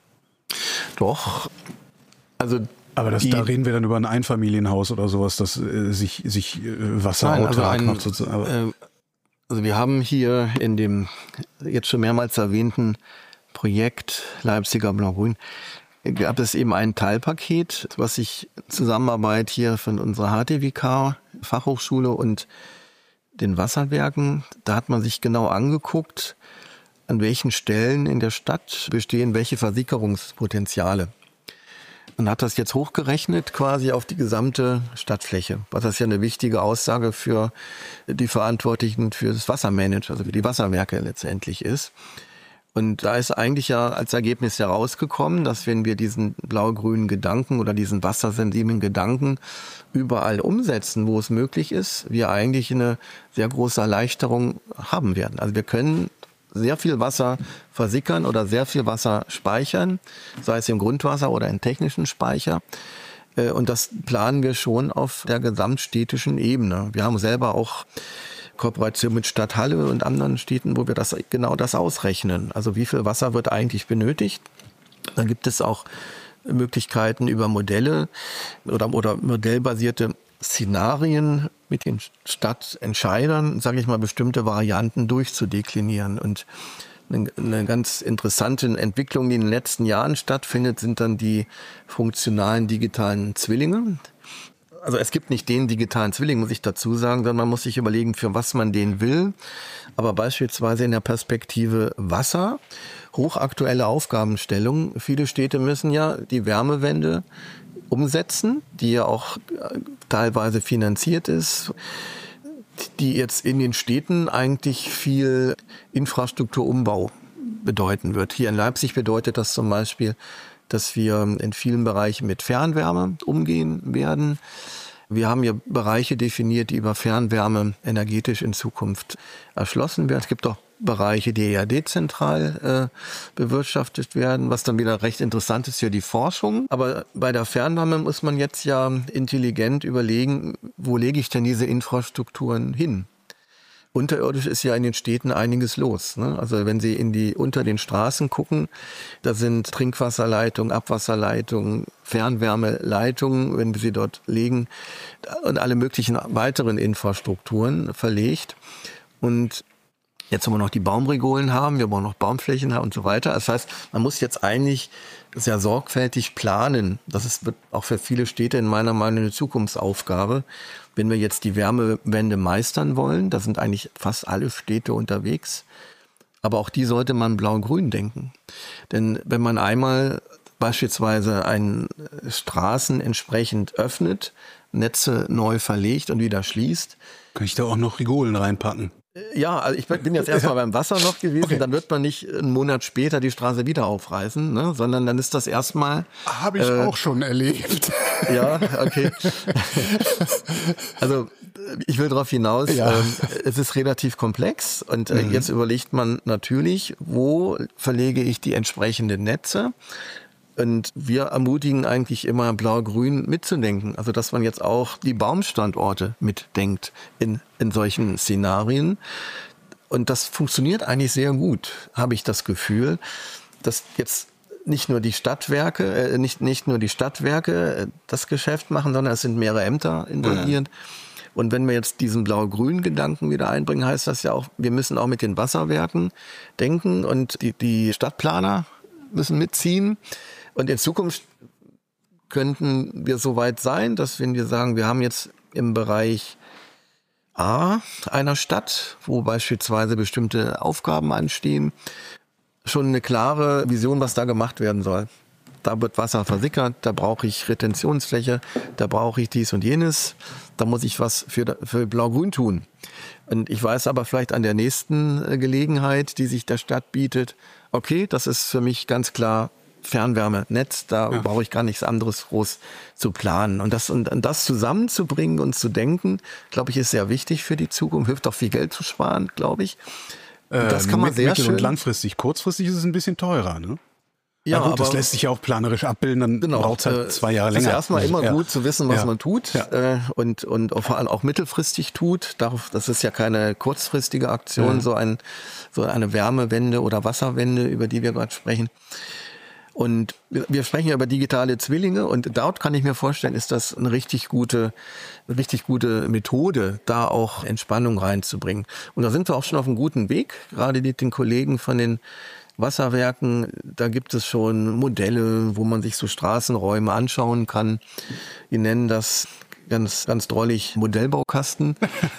Doch. Also aber da reden wir dann über ein Einfamilienhaus oder sowas, das sich wasserautark macht sozusagen. Also wir haben hier in dem jetzt schon mehrmals erwähnten Projekt Leipziger Blau-Grün gab es eben ein Teilpaket, was sich Zusammenarbeit hier von unserer HTWK, Fachhochschule und den Wasserwerken, da hat man sich genau angeguckt, an welchen Stellen in der Stadt bestehen welche Versickerungspotenziale. Man hat das jetzt hochgerechnet quasi auf die gesamte Stadtfläche, was das ja eine wichtige Aussage für die Verantwortlichen für das Wassermanagement, also für die Wasserwerke letztendlich ist. Und da ist eigentlich ja als Ergebnis herausgekommen, dass wenn wir diesen blau-grünen Gedanken oder diesen wassersensiblen Gedanken überall umsetzen, wo es möglich ist, wir eigentlich eine sehr große Erleichterung haben werden. Also wir können sehr viel Wasser versickern oder sehr viel Wasser speichern, sei es im Grundwasser oder im technischen Speicher. Und das planen wir schon auf der gesamtstädtischen Ebene. Wir haben selber auch Kooperation mit Stadt Halle und anderen Städten, wo wir genau das ausrechnen. Also wie viel Wasser wird eigentlich benötigt? Da gibt es auch Möglichkeiten über Modelle oder modellbasierte Szenarien mit den Stadtentscheidern, sage ich mal, bestimmte Varianten durchzudeklinieren. Und eine ganz interessante Entwicklung, die in den letzten Jahren stattfindet, sind dann die funktionalen digitalen Zwillinge. Also es gibt nicht den digitalen Zwilling, muss ich dazu sagen, sondern man muss sich überlegen, für was man den will. Aber beispielsweise in der Perspektive Wasser, hochaktuelle Aufgabenstellung. Viele Städte müssen ja die Wärmewende umsetzen, die ja auch teilweise finanziert ist, die jetzt in den Städten eigentlich viel Infrastrukturumbau bedeuten wird. Hier in Leipzig bedeutet das zum Beispiel, dass wir in vielen Bereichen mit Fernwärme umgehen werden. Wir haben hier Bereiche definiert, die über Fernwärme energetisch in Zukunft erschlossen werden. Es gibt auch Bereiche, die eher dezentral bewirtschaftet werden, was dann wieder recht interessant ist für die Forschung. Aber bei der Fernwärme muss man jetzt ja intelligent überlegen, wo lege ich denn diese Infrastrukturen hin? Unterirdisch ist ja in den Städten einiges los, ne? Also wenn Sie unter den Straßen gucken, da sind Trinkwasserleitungen, Abwasserleitungen, Fernwärmeleitungen, wenn wir sie dort legen, und alle möglichen weiteren Infrastrukturen verlegt. Und jetzt wollen wir noch die Baumregolen haben, wir wollen noch Baumflächen haben und so weiter. Das heißt, man muss jetzt eigentlich sehr sorgfältig planen. Wird auch für viele Städte in meiner Meinung eine Zukunftsaufgabe. Wenn wir jetzt die Wärmewende meistern wollen, da sind eigentlich fast alle Städte unterwegs. Aber auch die sollte man blau-grün denken. Denn wenn man einmal beispielsweise Straßen entsprechend öffnet, Netze neu verlegt und wieder schließt, kann ich da auch noch Rigolen reinpacken? Ja, also ich bin jetzt erstmal beim Wasser noch gewesen, okay. Dann wird man nicht einen Monat später die Straße wieder aufreißen, ne? Sondern dann ist das erstmal... Habe ich auch schon erlebt. Ja, okay. Also ich will darauf hinaus, es ist relativ komplex und jetzt überlegt man natürlich, wo verlege ich die entsprechenden Netze? Und wir ermutigen eigentlich immer, blau-grün mitzudenken. Also dass man jetzt auch die Baumstandorte mitdenkt in solchen Szenarien. Und das funktioniert eigentlich sehr gut, habe ich das Gefühl, dass jetzt nicht nur die Stadtwerke, nicht nur die Stadtwerke das Geschäft machen, sondern es sind mehrere Ämter involviert. Ja. Und wenn wir jetzt diesen blau-grünen Gedanken wieder einbringen, heißt das ja auch, wir müssen auch mit den Wasserwerken denken und die Stadtplaner müssen mitziehen. Und in Zukunft könnten wir so weit sein, dass wenn wir sagen, wir haben jetzt im Bereich A einer Stadt, wo beispielsweise bestimmte Aufgaben anstehen, schon eine klare Vision, was da gemacht werden soll. Da wird Wasser versickert, da brauche ich Retentionsfläche, da brauche ich dies und jenes, da muss ich was für Blau-Grün tun. Und ich weiß aber vielleicht an der nächsten Gelegenheit, die sich der Stadt bietet, okay, das ist für mich ganz klar Fernwärmenetz, da brauche ich gar nichts anderes groß zu planen. Und das zusammenzubringen und zu denken, glaube ich, ist sehr wichtig für die Zukunft, hilft auch viel Geld zu sparen, glaube ich. Das kann man sehr schön. Und langfristig. Kurzfristig ist es ein bisschen teurer, ne? Ja, gut, das lässt sich ja auch planerisch abbilden, dann braucht es halt 2 Jahre länger. Es ist erstmal immer gut zu wissen, was man tut und vor allem auch mittelfristig tut. Das ist ja keine kurzfristige Aktion, so eine Wärmewende oder Wasserwende, über die wir gerade sprechen. Und wir sprechen ja über digitale Zwillinge und dort kann ich mir vorstellen, ist das eine richtig gute Methode, da auch Entspannung reinzubringen. Und da sind wir auch schon auf einem guten Weg, gerade mit den Kollegen von den Wasserwerken, da gibt es schon Modelle, wo man sich so Straßenräume anschauen kann. Wir nennen das ganz, ganz drollig Modellbaukasten.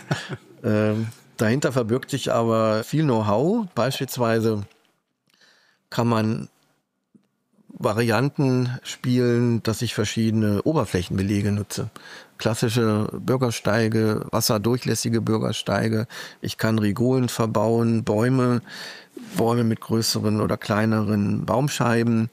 Dahinter verbirgt sich aber viel Know-how. Beispielsweise kann man Varianten spielen, dass ich verschiedene Oberflächenbelege nutze. Klassische Bürgersteige, wasserdurchlässige Bürgersteige. Ich kann Rigolen verbauen, Bäume mit größeren oder kleineren Baumscheiben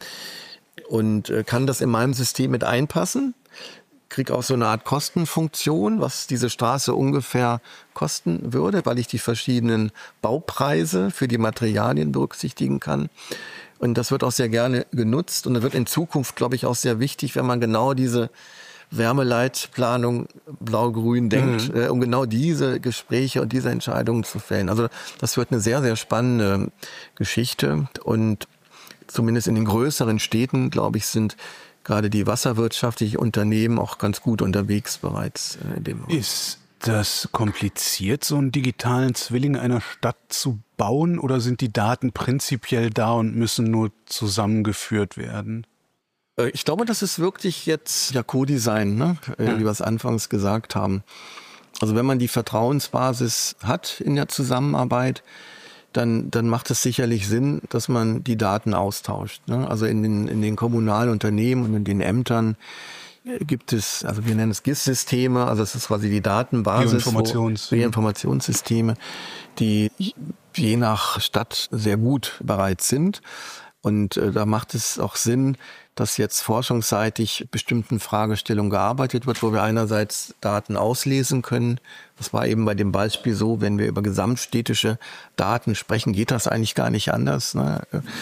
und kann das in meinem System mit einpassen. Kriege auch so eine Art Kostenfunktion, was diese Straße ungefähr kosten würde, weil ich die verschiedenen Baupreise für die Materialien berücksichtigen kann. Und das wird auch sehr gerne genutzt und das wird in Zukunft, glaube ich, auch sehr wichtig, wenn man genau diese Wärmeleitplanung blau-grün denkt, um genau diese Gespräche und diese Entscheidungen zu fällen. Also das wird eine sehr, sehr spannende Geschichte und zumindest in den größeren Städten, glaube ich, sind gerade die wasserwirtschaftlichen Unternehmen auch ganz gut unterwegs bereits in dem Bereich. Ist das kompliziert, so einen digitalen Zwilling einer Stadt zu bauen, oder sind die Daten prinzipiell da und müssen nur zusammengeführt werden? Ich glaube, das ist wirklich jetzt ja Co-Design, ne? Wie wir es anfangs gesagt haben. Also wenn man die Vertrauensbasis hat in der Zusammenarbeit, dann macht es sicherlich Sinn, dass man die Daten austauscht. Ne? Also in den kommunalen Unternehmen und in den Ämtern gibt es, also wir nennen es GIS-Systeme, also es ist quasi die Datenbasis, die Informationssysteme, die je nach Stadt sehr gut bereits sind. Und da macht es auch Sinn, dass jetzt forschungsseitig bestimmten Fragestellungen gearbeitet wird, wo wir einerseits Daten auslesen können. Das war eben bei dem Beispiel so, wenn wir über gesamtstädtische Daten sprechen, geht das eigentlich gar nicht anders. Ne?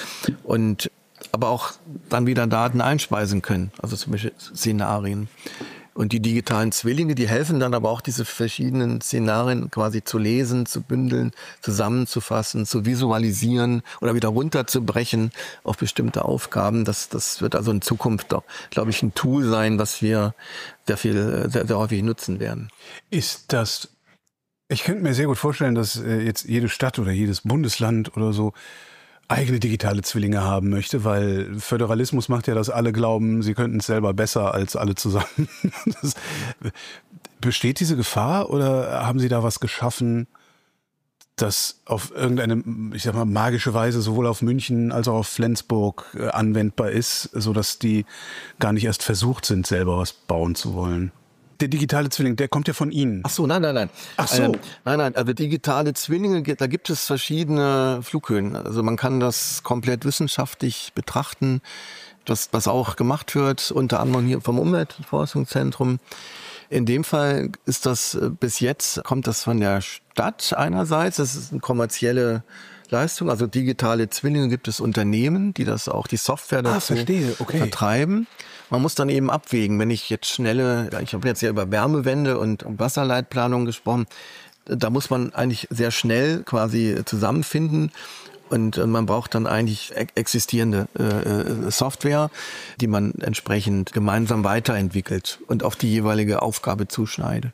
Und aber auch dann wieder Daten einspeisen können, also zum Beispiel Szenarien. Und die digitalen Zwillinge, die helfen dann aber auch, diese verschiedenen Szenarien quasi zu lesen, zu bündeln, zusammenzufassen, zu visualisieren oder wieder runterzubrechen auf bestimmte Aufgaben. Das wird also in Zukunft doch, glaube ich, ein Tool sein, was wir sehr häufig nutzen werden. Ich könnte mir sehr gut vorstellen, dass jetzt jede Stadt oder jedes Bundesland oder so eigene digitale Zwillinge haben möchte, weil Föderalismus macht ja, dass alle glauben, sie könnten es selber besser als alle zusammen. Besteht diese Gefahr oder haben Sie da was geschaffen, das auf irgendeine, ich sag mal, magische Weise sowohl auf München als auch auf Flensburg anwendbar ist, sodass die gar nicht erst versucht sind, selber was bauen zu wollen? Der digitale Zwilling, der kommt ja von Ihnen. Ach so, nein. Ach so. Nein, also digitale Zwillinge, da gibt es verschiedene Flughöhen. Also man kann das komplett wissenschaftlich betrachten, was auch gemacht wird, unter anderem hier vom Umweltforschungszentrum. In dem Fall ist das bis jetzt, kommt das von der Stadt einerseits, das ist eine kommerzielle Leistung, also digitale Zwillinge gibt es Unternehmen, die das auch, die Software dazu vertreiben. Man muss dann eben abwägen, wenn ich jetzt ich habe jetzt ja über Wärmewende und Wasserleitplanung gesprochen, da muss man eigentlich sehr schnell quasi zusammenfinden und man braucht dann eigentlich existierende Software, die man entsprechend gemeinsam weiterentwickelt und auf die jeweilige Aufgabe zuschneidet.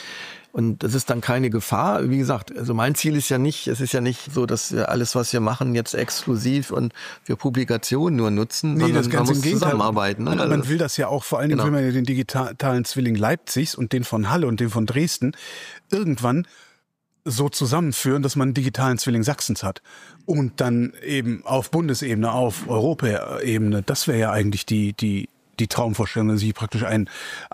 Und das ist dann keine Gefahr. Wie gesagt, also mein Ziel ist ja nicht, es ist ja nicht so, dass wir alles, was wir machen, jetzt exklusiv und für Publikationen nur nutzen, sondern das Ganze man muss zusammenarbeiten. Ne? Man will das ja auch, vor allen Dingen will man ja den digitalen Zwilling Leipzigs und den von Halle und den von Dresden irgendwann so zusammenführen, dass man einen digitalen Zwilling Sachsens hat. Und dann eben auf Bundesebene, auf Europaebene, das wäre ja eigentlich die Traumvorstellung, dass ich praktisch ein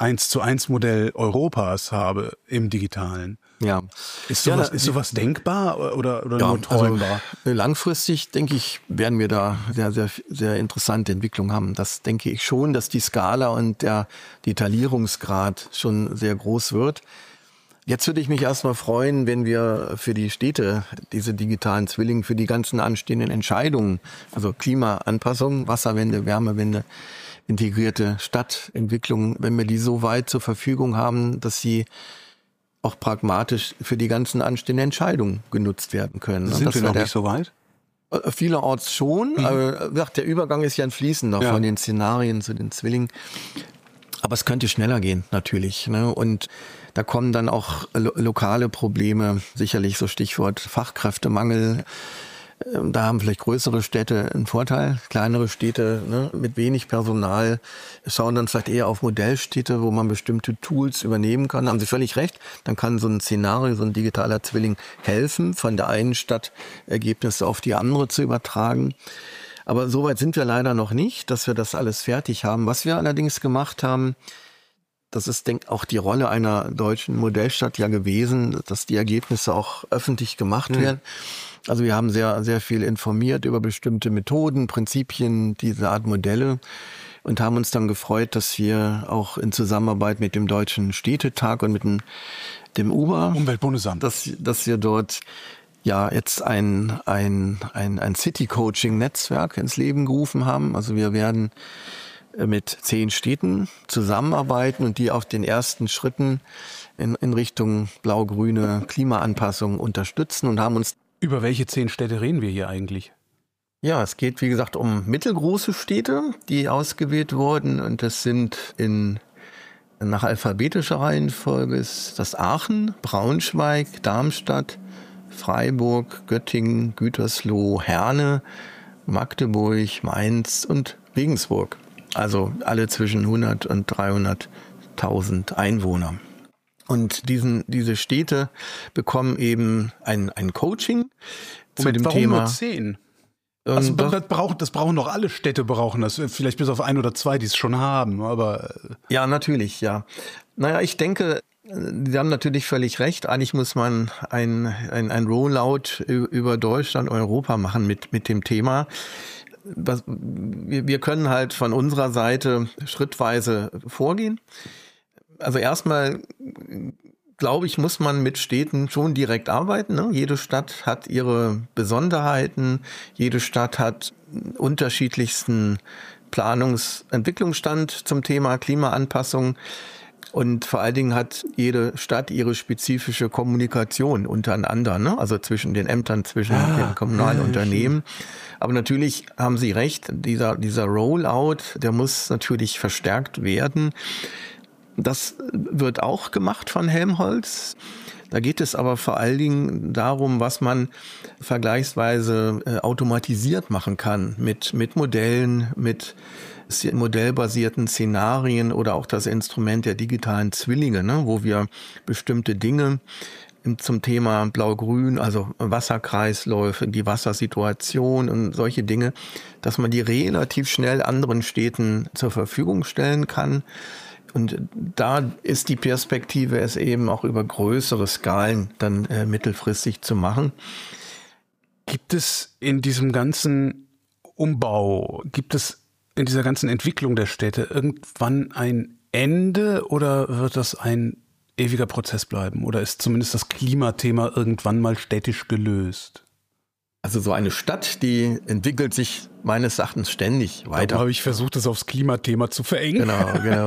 1:1 Modell Europas habe im Digitalen. Ja. Ist sowas denkbar oder nur träumbar? Also langfristig, denke ich, werden wir da sehr, sehr, sehr interessante Entwicklungen haben. Das denke ich schon, dass die Skala und der Detaillierungsgrad schon sehr groß wird. Jetzt würde ich mich erstmal freuen, wenn wir für die Städte diese digitalen Zwillinge, für die ganzen anstehenden Entscheidungen, also Klimaanpassung, Wasserwende, Wärmewende, integrierte Stadtentwicklung, wenn wir die so weit zur Verfügung haben, dass sie auch pragmatisch für die ganzen anstehenden Entscheidungen genutzt werden können. Sind wir noch nicht so weit? Vielerorts schon, aber der Übergang ist ja ein fließender von den Szenarien zu den Zwillingen. Aber es könnte schneller gehen, natürlich. Ne? Und da kommen dann auch lokale Probleme, sicherlich so Stichwort Fachkräftemangel, Da haben vielleicht größere Städte einen Vorteil, kleinere Städte, ne, mit wenig Personal schauen dann vielleicht eher auf Modellstädte, wo man bestimmte Tools übernehmen kann. Da haben Sie völlig recht, dann kann so ein Szenario, so ein digitaler Zwilling helfen, von der einen Stadt Ergebnisse auf die andere zu übertragen. Aber soweit sind wir leider noch nicht, dass wir das alles fertig haben. Was wir allerdings gemacht haben, das ist, denke ich, auch die Rolle einer deutschen Modellstadt ja gewesen, dass die Ergebnisse auch öffentlich gemacht werden. Also wir haben sehr, sehr viel informiert über bestimmte Methoden, Prinzipien, diese Art Modelle und haben uns dann gefreut, dass wir auch in Zusammenarbeit mit dem Deutschen Städtetag und mit dem Umweltbundesamt, dass wir dort ja jetzt ein City-Coaching-Netzwerk ins Leben gerufen haben. Also wir werden mit 10 Städten zusammenarbeiten und die auf den ersten Schritten in Richtung blau-grüne Klimaanpassung unterstützen und haben uns... Über welche 10 Städte reden wir hier eigentlich? Ja, es geht, wie gesagt, um mittelgroße Städte, die ausgewählt wurden. Und das sind nach alphabetischer Reihenfolge ist das Aachen, Braunschweig, Darmstadt, Freiburg, Göttingen, Gütersloh, Herne, Magdeburg, Mainz und Regensburg. Also alle zwischen 100 und 300.000 Einwohner. Und diese Städte bekommen eben ein Coaching zu dem warum Thema. Nur 10? Also das brauchen doch alle Städte, brauchen das. Vielleicht bis auf 1 oder 2, die es schon haben, aber... Ja, natürlich, ja. Naja, ich denke, Sie haben natürlich völlig recht. Eigentlich muss man ein Rollout über Deutschland, Europa machen mit dem Thema. Wir können halt von unserer Seite schrittweise vorgehen. Also erstmal, glaube ich, muss man mit Städten schon direkt arbeiten. Ne? Jede Stadt hat ihre Besonderheiten. Jede Stadt hat unterschiedlichsten Entwicklungsstand zum Thema Klimaanpassung. Und vor allen Dingen hat jede Stadt ihre spezifische Kommunikation untereinander, ne? Also zwischen den Ämtern, zwischen den kommunalen Unternehmen. Aber natürlich haben Sie recht, dieser Rollout, der muss natürlich verstärkt werden. Das wird auch gemacht von Helmholtz. Da geht es aber vor allen Dingen darum, was man vergleichsweise automatisiert machen kann mit Modellen, mit modellbasierten Szenarien oder auch das Instrument der digitalen Zwillinge, ne, wo wir bestimmte Dinge zum Thema Blau-Grün, also Wasserkreisläufe, die Wassersituation und solche Dinge, dass man die relativ schnell anderen Städten zur Verfügung stellen kann. Und da ist die Perspektive, es eben auch über größere Skalen dann mittelfristig zu machen. Gibt es in diesem ganzen Umbau, in dieser ganzen Entwicklung der Städte irgendwann ein Ende oder wird das ein ewiger Prozess bleiben? Oder ist zumindest das Klimathema irgendwann mal städtisch gelöst? Also so eine Stadt, die entwickelt sich meines Erachtens ständig weiter. Darum habe ich versucht, das aufs Klimathema zu verengen. Genau.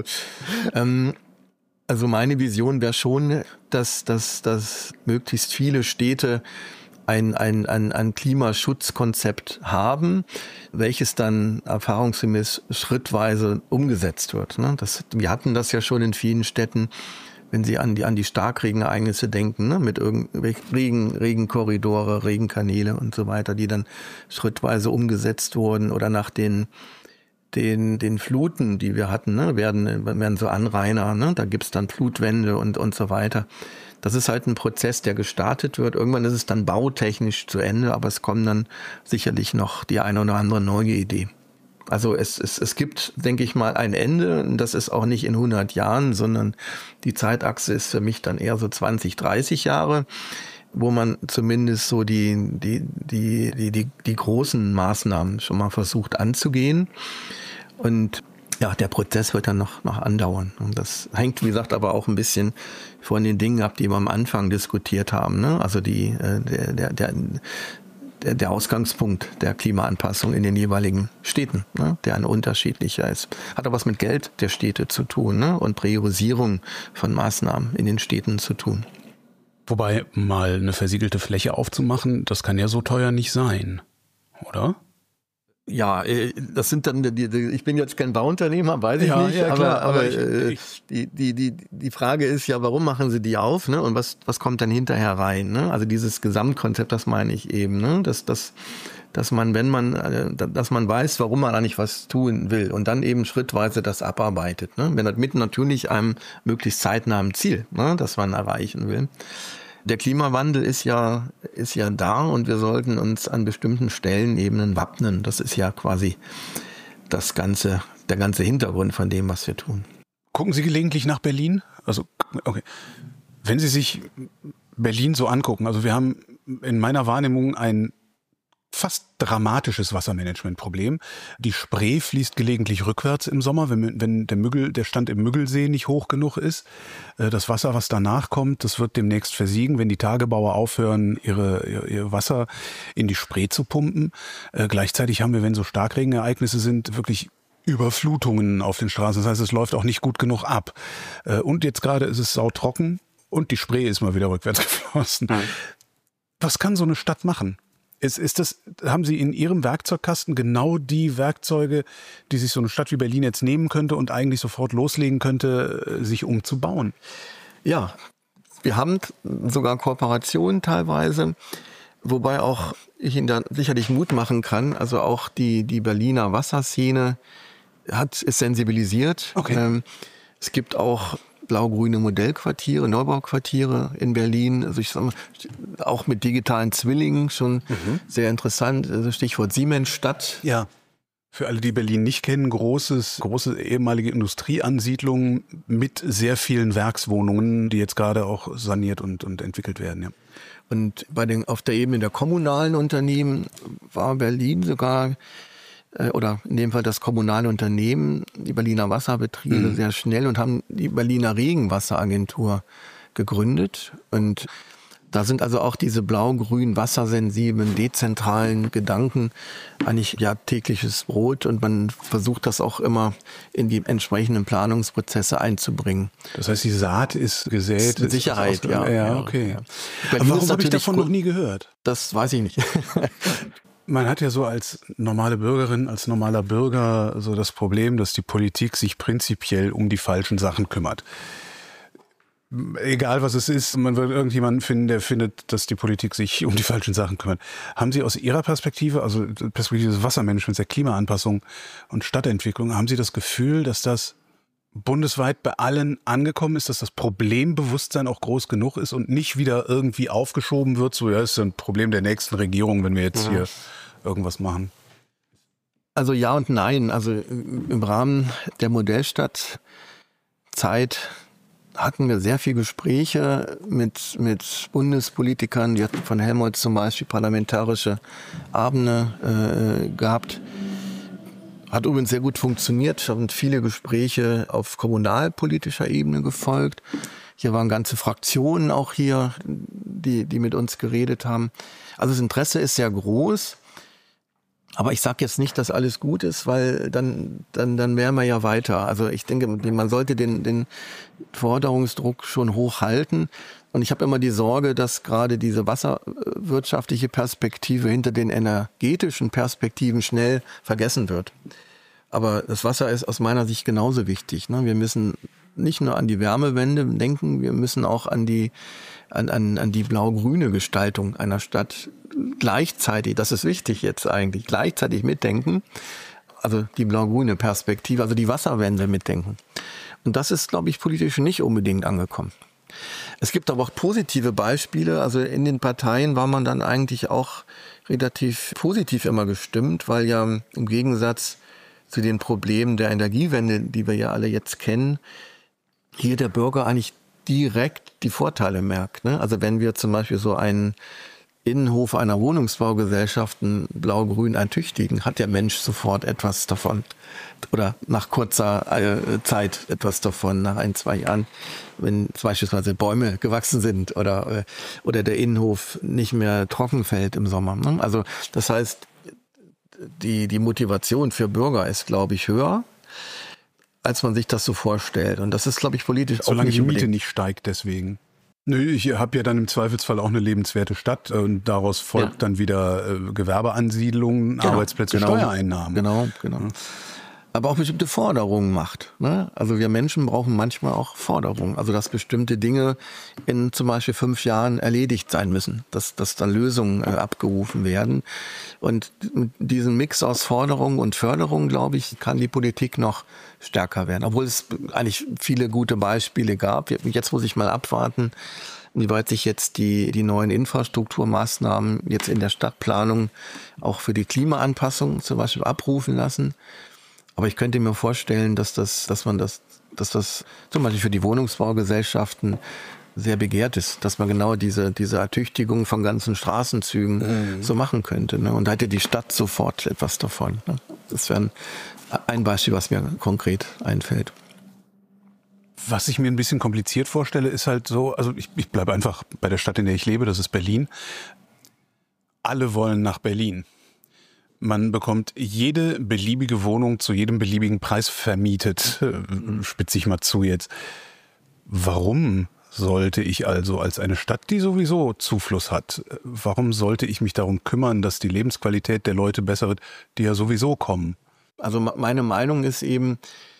Also meine Vision wäre schon, dass möglichst viele Städte ein Klimaschutzkonzept haben, welches dann erfahrungsgemäß schrittweise umgesetzt wird. Ne? Wir hatten das ja schon in vielen Städten, wenn Sie an die Starkregenereignisse denken, ne? Mit irgendwelchen Regenkorridore, Regenkanäle und so weiter, die dann schrittweise umgesetzt wurden oder nach den Fluten, die wir hatten, ne? werden so Anrainer, ne? Da gibt's dann Flutwände und so weiter. Das ist halt ein Prozess, der gestartet wird. Irgendwann ist es dann bautechnisch zu Ende, aber es kommen dann sicherlich noch die eine oder andere neue Idee. Also es gibt, denke ich mal, ein Ende. Das ist auch nicht in 100 Jahren, sondern die Zeitachse ist für mich dann eher so 20, 30 Jahre, wo man zumindest so die großen Maßnahmen schon mal versucht anzugehen. Und ja, der Prozess wird dann noch andauern. Und das hängt, wie gesagt, aber auch ein bisschen von den Dingen ab, die wir am Anfang diskutiert haben. Ne? Also der Ausgangspunkt der Klimaanpassung in den jeweiligen Städten, ne? Der ein unterschiedlicher ist. Hat aber was mit Geld der Städte zu tun, ne? Und Priorisierung von Maßnahmen in den Städten zu tun. Wobei mal eine versiegelte Fläche aufzumachen, das kann ja so teuer nicht sein, oder? Ja, das sind dann ich bin jetzt kein Bauunternehmer, weiß ich nicht, ja, klar, aber die Frage ist ja, warum machen sie die auf, ne? Und was kommt dann hinterher rein, ne? Also dieses Gesamtkonzept, das meine ich eben, ne? Dass man weiß, warum man eigentlich was tun will und dann eben schrittweise das abarbeitet, ne? Wenn das mit natürlich einem möglichst zeitnahen Ziel, ne, das man erreichen will. Der Klimawandel ist ja da und wir sollten uns an bestimmten Stellenebenen wappnen. Das ist ja quasi der ganze Hintergrund von dem, was wir tun. Gucken Sie gelegentlich nach Berlin? Also, okay. Wenn Sie sich Berlin so angucken, also wir haben in meiner Wahrnehmung ein fast dramatisches Wassermanagementproblem. Die Spree fließt gelegentlich rückwärts im Sommer, wenn der Stand im Müggelsee nicht hoch genug ist. Das Wasser, was danach kommt, das wird demnächst versiegen, wenn die Tagebauer aufhören, ihr Wasser in die Spree zu pumpen. Gleichzeitig haben wir, wenn so Starkregenereignisse sind, wirklich Überflutungen auf den Straßen. Das heißt, es läuft auch nicht gut genug ab. Und jetzt gerade ist es sautrocken und die Spree ist mal wieder rückwärts geflossen. Mhm. Was kann so eine Stadt machen? Haben Sie in Ihrem Werkzeugkasten genau die Werkzeuge, die sich so eine Stadt wie Berlin jetzt nehmen könnte und eigentlich sofort loslegen könnte, sich umzubauen? Ja, wir haben sogar Kooperationen teilweise, wobei auch ich Ihnen da sicherlich Mut machen kann. Also auch die Berliner Wasserszene ist sensibilisiert. Okay. Es gibt auch blau-grüne Modellquartiere, Neubauquartiere in Berlin. Also ich sag mal, auch mit digitalen Zwillingen schon sehr interessant. Also Stichwort Siemensstadt. Ja. Für alle, die Berlin nicht kennen, große ehemalige Industrieansiedlungen mit sehr vielen Werkswohnungen, die jetzt gerade auch saniert und entwickelt werden. Ja. Und auf der Ebene der kommunalen Unternehmen war Berlin sogar oder in dem Fall das kommunale Unternehmen, die Berliner Wasserbetriebe, sehr schnell und haben die Berliner Regenwasseragentur gegründet. Und da sind also auch diese blau-grün wassersensiblen, dezentralen Gedanken eigentlich ja tägliches Brot und man versucht das auch immer in die entsprechenden Planungsprozesse einzubringen. Das heißt, die Saat ist gesät? Mit Sicherheit, ja. Ja, okay. Ja. Aber warum habe ich davon noch nie gehört? Das weiß ich nicht. Man hat ja so als normale Bürgerin, als normaler Bürger so das Problem, dass die Politik sich prinzipiell um die falschen Sachen kümmert. Egal was es ist, man wird irgendjemanden finden, der findet, dass die Politik sich um die falschen Sachen kümmert. Haben Sie aus Ihrer Perspektive, also Perspektive des Wassermanagements, der Klimaanpassung und Stadtentwicklung, haben Sie das Gefühl, dass das bundesweit bei allen angekommen ist, dass das Problembewusstsein auch groß genug ist und nicht wieder irgendwie aufgeschoben wird, so ja, ist ein Problem der nächsten Regierung, wenn wir jetzt hier irgendwas machen? Also ja und nein. Also im Rahmen der Modellstadtzeit hatten wir sehr viele Gespräche mit Bundespolitikern. Wir hatten von Helmholtz zum Beispiel parlamentarische Abende gehabt. Hat übrigens sehr gut funktioniert, haben viele Gespräche auf kommunalpolitischer Ebene gefolgt. Hier waren ganze Fraktionen auch hier, die mit uns geredet haben. Also das Interesse ist sehr groß. Aber ich sage jetzt nicht, dass alles gut ist, weil dann wären wir ja weiter. Also ich denke, man sollte den Forderungsdruck schon hochhalten. Und ich habe immer die Sorge, dass gerade diese wasserwirtschaftliche Perspektive hinter den energetischen Perspektiven schnell vergessen wird. Aber das Wasser ist aus meiner Sicht genauso wichtig. Ne? Wir müssen nicht nur an die Wärmewende denken, wir müssen auch an die blau-grüne Gestaltung einer Stadt gleichzeitig, das ist wichtig jetzt eigentlich, gleichzeitig mitdenken. Also die blau-grüne Perspektive, also die Wasserwende mitdenken. Und das ist, glaube ich, politisch nicht unbedingt angekommen. Es gibt aber auch positive Beispiele. Also in den Parteien war man dann eigentlich auch relativ positiv immer gestimmt, weil ja im Gegensatz zu den Problemen der Energiewende, die wir ja alle jetzt kennen, hier der Bürger eigentlich direkt die Vorteile merkt. Ne? Also wenn wir zum Beispiel so einen Innenhof einer Wohnungsbaugesellschaft blau-grün ertüchtigen, hat der Mensch sofort etwas davon. Oder nach kurzer Zeit etwas davon, nach 1-2 Jahren, wenn beispielsweise Bäume gewachsen sind oder der Innenhof nicht mehr trocken fällt im Sommer. Ne? Also das heißt, die Motivation für Bürger ist, glaube ich, höher, als man sich das so vorstellt. Und das ist, glaube ich, politisch auch nicht unbedingt. Solange die Miete unbedingt nicht steigt deswegen. Nö, ich habe ja dann im Zweifelsfall auch eine lebenswerte Stadt und daraus folgt dann wieder Gewerbeansiedlungen, Arbeitsplätze, Steuereinnahmen. Genau. Aber auch bestimmte Forderungen macht. Ne? Also wir Menschen brauchen manchmal auch Forderungen. Also dass bestimmte Dinge in zum Beispiel 5 Jahren erledigt sein müssen. Dass dann Lösungen abgerufen werden. Und diesen Mix aus Forderungen und Förderungen, glaube ich, kann die Politik noch stärker werden. Obwohl es eigentlich viele gute Beispiele gab. Jetzt muss ich mal abwarten, wie weit sich jetzt die neuen Infrastrukturmaßnahmen jetzt in der Stadtplanung auch für die Klimaanpassung zum Beispiel abrufen lassen. Aber ich könnte mir vorstellen, dass das zum Beispiel für die Wohnungsbaugesellschaften sehr begehrt ist, dass man genau diese Ertüchtigung von ganzen Straßenzügen so machen könnte. Ne? Und da hätte die Stadt sofort etwas davon. Ne? Das wäre ein Beispiel, was mir konkret einfällt. Was ich mir ein bisschen kompliziert vorstelle, ist halt so, also ich bleibe einfach bei der Stadt, in der ich lebe, das ist Berlin. Alle wollen nach Berlin. Man bekommt jede beliebige Wohnung zu jedem beliebigen Preis vermietet, spitze ich mal zu jetzt. Warum sollte ich also als eine Stadt, die sowieso Zufluss hat, warum sollte ich mich darum kümmern, dass die Lebensqualität der Leute besser wird, die ja sowieso kommen? Also meine Meinung ist eben,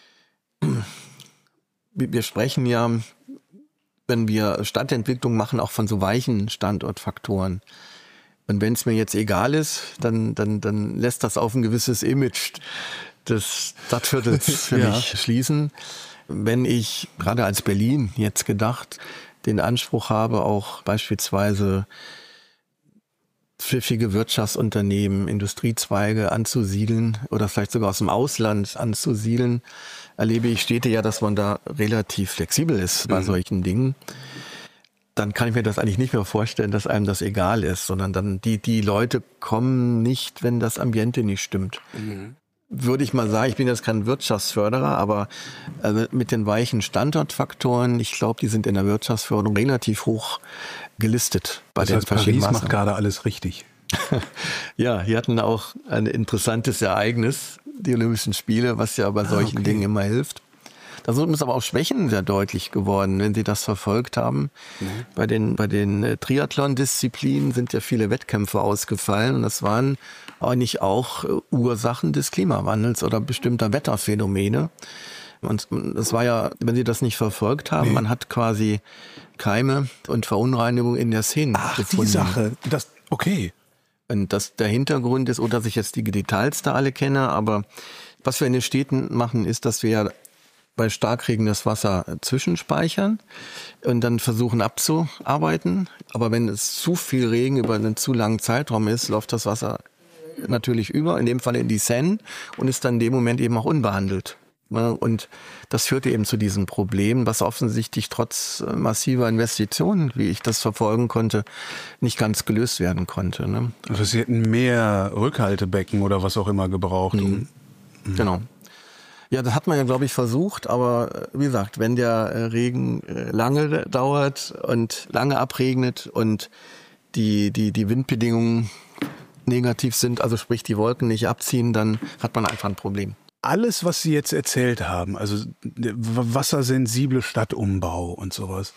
wir sprechen ja, wenn wir Stadtentwicklung machen, auch von so weichen Standortfaktoren. Und wenn es mir jetzt egal ist, dann lässt das auf ein gewisses Image des Stadtviertels für mich schließen. Wenn ich, gerade als Berlin jetzt gedacht, den Anspruch habe, auch beispielsweise pfiffige Wirtschaftsunternehmen, Industriezweige anzusiedeln oder vielleicht sogar aus dem Ausland anzusiedeln, erlebe ich Städte ja, dass man da relativ flexibel ist bei solchen Dingen. Dann kann ich mir das eigentlich nicht mehr vorstellen, dass einem das egal ist, sondern dann die Leute kommen nicht, wenn das Ambiente nicht stimmt. Würde ich mal sagen, ich bin jetzt kein Wirtschaftsförderer, aber mit den weichen Standortfaktoren, ich glaube, die sind in der Wirtschaftsförderung relativ hoch gelistet bei den verschiedenen Paris macht gerade alles richtig. Ja, die hatten auch ein interessantes Ereignis, die Olympischen Spiele, was ja bei solchen Dingen immer hilft. Da sind uns aber auch Schwächen sehr deutlich geworden, wenn Sie das verfolgt haben. Bei den Triathlon-Disziplinen sind ja viele Wettkämpfe ausgefallen und das waren eigentlich auch Ursachen des Klimawandels oder bestimmter Wetterphänomene. Und das war ja, wenn Sie das nicht verfolgt haben, man hat quasi Keime und Verunreinigungen in der Szene gefunden. Die Sache, okay. Und der Hintergrund ist, ohne dass ich jetzt die Details da alle kenne, aber was wir in den Städten machen, ist, dass wir bei Starkregen das Wasser zwischenspeichern und dann versuchen abzuarbeiten. Aber wenn es zu viel Regen über einen zu langen Zeitraum ist, läuft das Wasser natürlich über, in dem Fall in die Seine, und ist dann in dem Moment eben auch unbehandelt. Und das führte eben zu diesem Problem, was offensichtlich trotz massiver Investitionen, wie ich das verfolgen konnte, nicht ganz gelöst werden konnte. Ne? Also Sie hätten mehr Rückhaltebecken oder was auch immer gebraucht. Genau. Ja, das hat man ja, glaube ich, versucht, aber wie gesagt, wenn der Regen lange dauert und lange abregnet und die Windbedingungen negativ sind, also sprich die Wolken nicht abziehen, dann hat man einfach ein Problem. Alles, was Sie jetzt erzählt haben, also wassersensible Stadtumbau und sowas,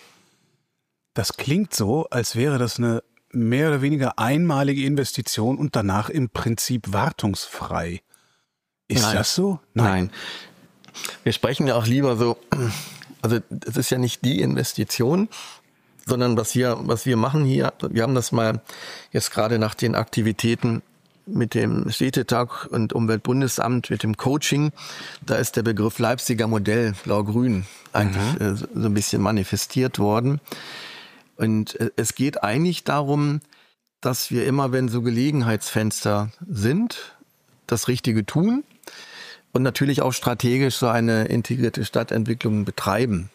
das klingt so, als wäre das eine mehr oder weniger einmalige Investition und danach im Prinzip wartungsfrei. Ist das so? Nein. Wir sprechen ja auch lieber so, also es ist ja nicht die Investition, sondern was wir machen hier, wir haben das mal jetzt gerade nach den Aktivitäten mit dem Städtetag und Umweltbundesamt, mit dem Coaching, da ist der Begriff Leipziger Modell Blau-Grün eigentlich so ein bisschen manifestiert worden. Und es geht eigentlich darum, dass wir immer, wenn so Gelegenheitsfenster sind, das Richtige tun und natürlich auch strategisch so eine integrierte Stadtentwicklung betreiben.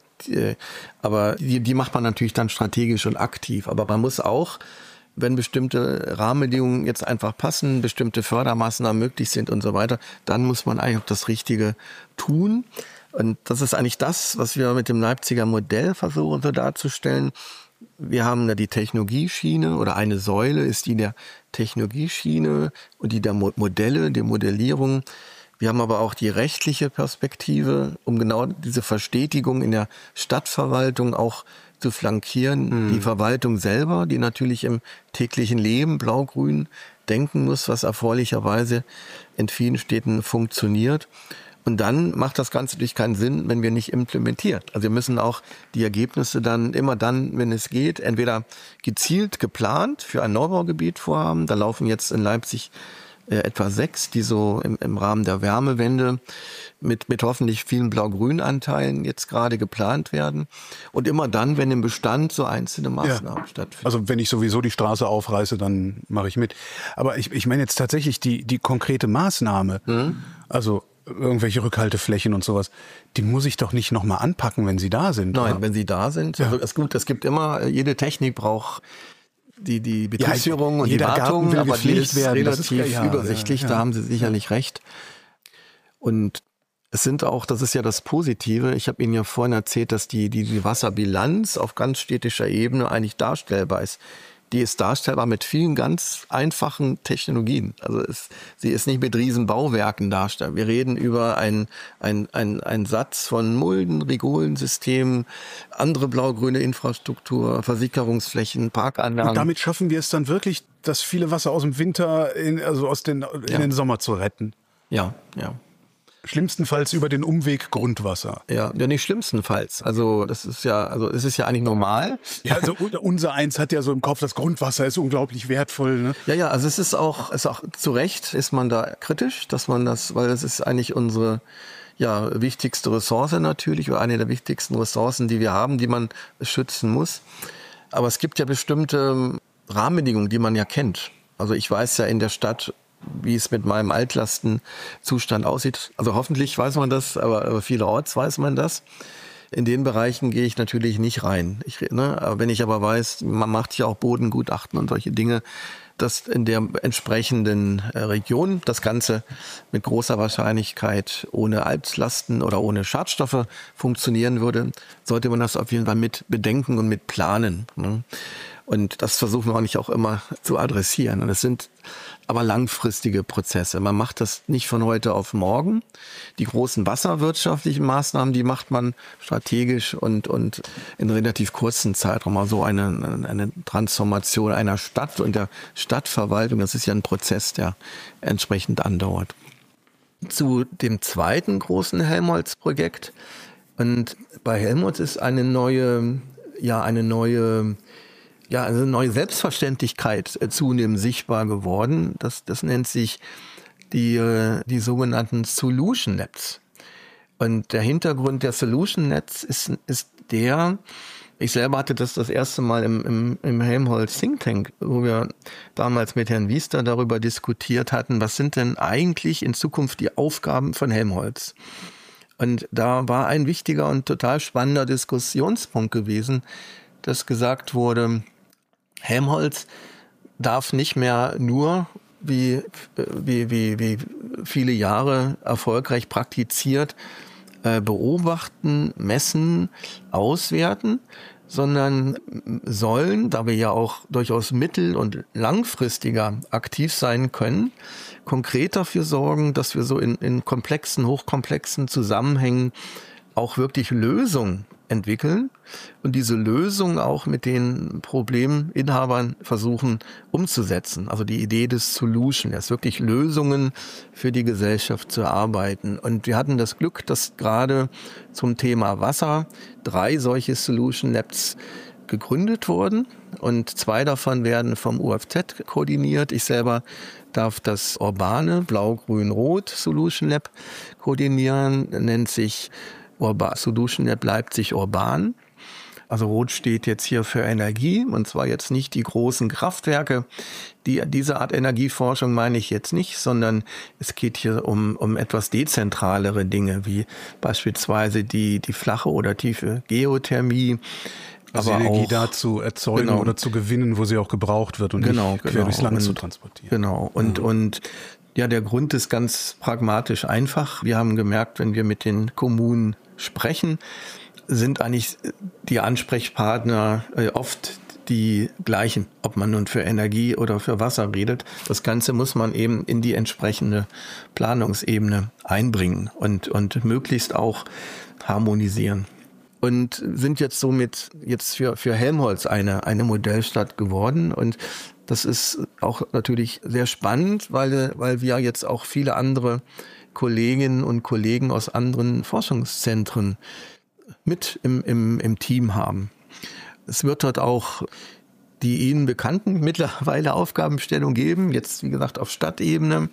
Aber die macht man natürlich dann strategisch und aktiv. Aber man muss auch, wenn bestimmte Rahmenbedingungen jetzt einfach passen, bestimmte Fördermaßnahmen möglich sind und so weiter, dann muss man eigentlich auch das Richtige tun. Und das ist eigentlich das, was wir mit dem Leipziger Modell versuchen so darzustellen. Wir haben da die Technologieschiene oder eine Säule ist die der Technologieschiene und die der Modelle, die Modellierung. Wir haben aber auch die rechtliche Perspektive, um genau diese Verstetigung in der Stadtverwaltung auch zu flankieren. Die Verwaltung selber, die natürlich im täglichen Leben blau-grün denken muss, was erfreulicherweise in vielen Städten funktioniert. Und dann macht das Ganze natürlich keinen Sinn, wenn wir nicht implementieren. Also wir müssen auch die Ergebnisse dann immer dann, wenn es geht, entweder gezielt geplant für ein Neubaugebiet vorhaben. Da laufen jetzt in Leipzig etwa 6, die so im Rahmen der Wärmewende mit hoffentlich vielen Blau-Grün-Anteilen jetzt gerade geplant werden. Und immer dann, wenn im Bestand so einzelne Maßnahmen stattfinden. Also wenn ich sowieso die Straße aufreiße, dann mache ich mit. Aber ich meine jetzt tatsächlich die konkrete Maßnahme, also irgendwelche Rückhalteflächen und sowas, die muss ich doch nicht nochmal anpacken, wenn sie da sind. Nein, oder? wenn sie da sind. Ja. Also es gibt immer, jede Technik braucht die Betriebsführung und die Wartung, aber die ist relativ übersichtlich, da haben Sie sicherlich recht. Und es sind auch, das ist ja das Positive, ich habe Ihnen ja vorhin erzählt, dass die Wasserbilanz auf ganz städtischer Ebene eigentlich darstellbar ist. Die ist darstellbar mit vielen ganz einfachen Technologien. Also sie ist nicht mit riesen Bauwerken darstellbar. Wir reden über einen Satz von Mulden, Rigolensystemen, andere blau-grüne Infrastruktur, Versickerungsflächen, Parkanlagen. Und damit schaffen wir es dann wirklich, das viele Wasser aus dem Winter in den Sommer zu retten. Ja. Schlimmstenfalls über den Umweg Grundwasser. Ja, nicht schlimmstenfalls. Also es ist ja eigentlich normal. Ja, also unser Eins hat ja so im Kopf, das Grundwasser ist unglaublich wertvoll. Ne? Ja, also es ist auch zu Recht ist man da kritisch, dass man das, weil es ist eigentlich unsere wichtigste Ressource natürlich oder eine der wichtigsten Ressourcen, die wir haben, die man schützen muss. Aber es gibt ja bestimmte Rahmenbedingungen, die man ja kennt. Also ich weiß ja in der Stadt, wie es mit meinem Altlastenzustand aussieht. Also hoffentlich weiß man das, aber vielerorts weiß man das. In den Bereichen gehe ich natürlich nicht rein. Aber wenn ich aber weiß, man macht ja auch Bodengutachten und solche Dinge, dass in der entsprechenden Region das Ganze mit großer Wahrscheinlichkeit ohne Altlasten oder ohne Schadstoffe funktionieren würde, sollte man das auf jeden Fall mit bedenken und mit planen. Und das versuchen wir eigentlich auch immer zu adressieren. Und es sind aber langfristige Prozesse. Man macht das nicht von heute auf morgen. Die großen wasserwirtschaftlichen Maßnahmen, die macht man strategisch und in relativ kurzen Zeitraum. Also eine Transformation einer Stadt und der Stadtverwaltung, das ist ja ein Prozess, der entsprechend andauert. Zu dem zweiten großen Helmholtz-Projekt. Und bei Helmholtz ist eine neue Selbstverständlichkeit zunehmend sichtbar geworden. Das nennt sich die sogenannten Solution Labs. Und der Hintergrund der Solution Labs ist ich selber hatte das erste Mal im Helmholtz Think Tank, wo wir damals mit Herrn Wiester darüber diskutiert hatten, was sind denn eigentlich in Zukunft die Aufgaben von Helmholtz? Und da war ein wichtiger und total spannender Diskussionspunkt gewesen, dass gesagt wurde, Helmholtz darf nicht mehr nur wie viele Jahre erfolgreich praktiziert beobachten, messen, auswerten, sondern sollen, da wir ja auch durchaus mittel- und langfristiger aktiv sein können, konkret dafür sorgen, dass wir so in hochkomplexen Zusammenhängen auch wirklich Lösungen entwickeln und diese Lösung auch mit den Probleminhabern versuchen umzusetzen. Also die Idee des Solution, ist wirklich Lösungen für die Gesellschaft zu erarbeiten. Und wir hatten das Glück, dass gerade zum Thema Wasser 3 solche Solution Labs gegründet wurden und 2 davon werden vom UFZ koordiniert. Ich selber darf das urbane Blau-Grün-Rot Solution Lab koordinieren, nennt sich Solution Lab Leipzig Urban. Also Rot steht jetzt hier für Energie und zwar jetzt nicht die großen Kraftwerke. Diese Art Energieforschung meine ich jetzt nicht, sondern es geht hier um etwas dezentralere Dinge, wie beispielsweise die flache oder tiefe Geothermie. Also aber Energie auch da zu erzeugen oder zu gewinnen, wo sie auch gebraucht wird und nicht quer durchs Land zu transportieren. Genau. Und der Grund ist ganz pragmatisch einfach. Wir haben gemerkt, wenn wir mit den Kommunen sprechen, sind eigentlich die Ansprechpartner oft die gleichen, ob man nun für Energie oder für Wasser redet. Das Ganze muss man eben in die entsprechende Planungsebene einbringen und möglichst auch harmonisieren. und sind jetzt somit für Helmholtz eine Modellstadt geworden. Und das ist auch natürlich sehr spannend, weil wir jetzt auch viele andere Kolleginnen und Kollegen aus anderen Forschungszentren mit im Team haben. Es wird dort auch die Ihnen bekannten mittlerweile Aufgabenstellung geben, jetzt wie gesagt auf Stadtebene.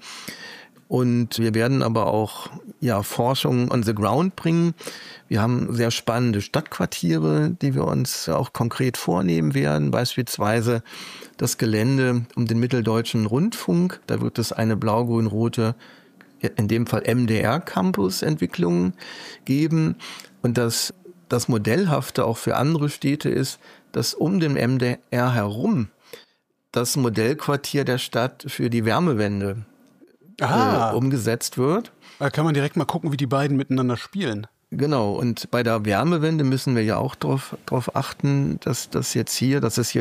Und wir werden aber auch Forschung on the ground bringen. Wir haben sehr spannende Stadtquartiere, die wir uns auch konkret vornehmen werden. Beispielsweise das Gelände um den Mitteldeutschen Rundfunk. Da wird es eine blau-grün-rote, in dem Fall MDR-Campus-Entwicklung geben. Und das Modellhafte auch für andere Städte ist, dass um den MDR herum das Modellquartier der Stadt für die Wärmewende umgesetzt wird. Da kann man direkt mal gucken, wie die beiden miteinander spielen. Genau, und bei der Wärmewende müssen wir ja auch drauf achten, dass das ist hier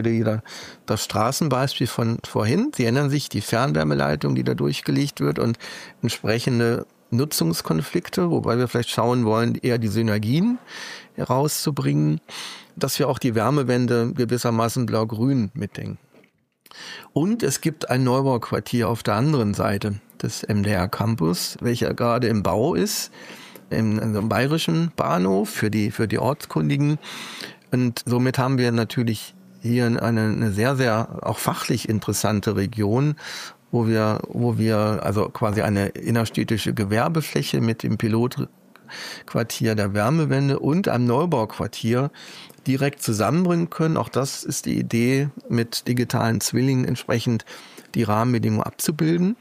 das Straßenbeispiel von vorhin. Sie erinnern sich, die Fernwärmeleitung, die da durchgelegt wird und entsprechende Nutzungskonflikte, wobei wir vielleicht schauen wollen, eher die Synergien herauszubringen, dass wir auch die Wärmewende gewissermaßen blau-grün mitdenken. Und es gibt ein Neubauquartier auf der anderen Seite des MDR Campus, welcher gerade im Bau ist, im bayerischen Bahnhof für die Ortskundigen. Und somit haben wir natürlich hier eine sehr, sehr auch fachlich interessante Region, wo wir also quasi eine innerstädtische Gewerbefläche mit dem Pilotquartier der Wärmewende und einem Neubauquartier direkt zusammenbringen können. Auch das ist die Idee, mit digitalen Zwillingen entsprechend die Rahmenbedingungen abzubilden.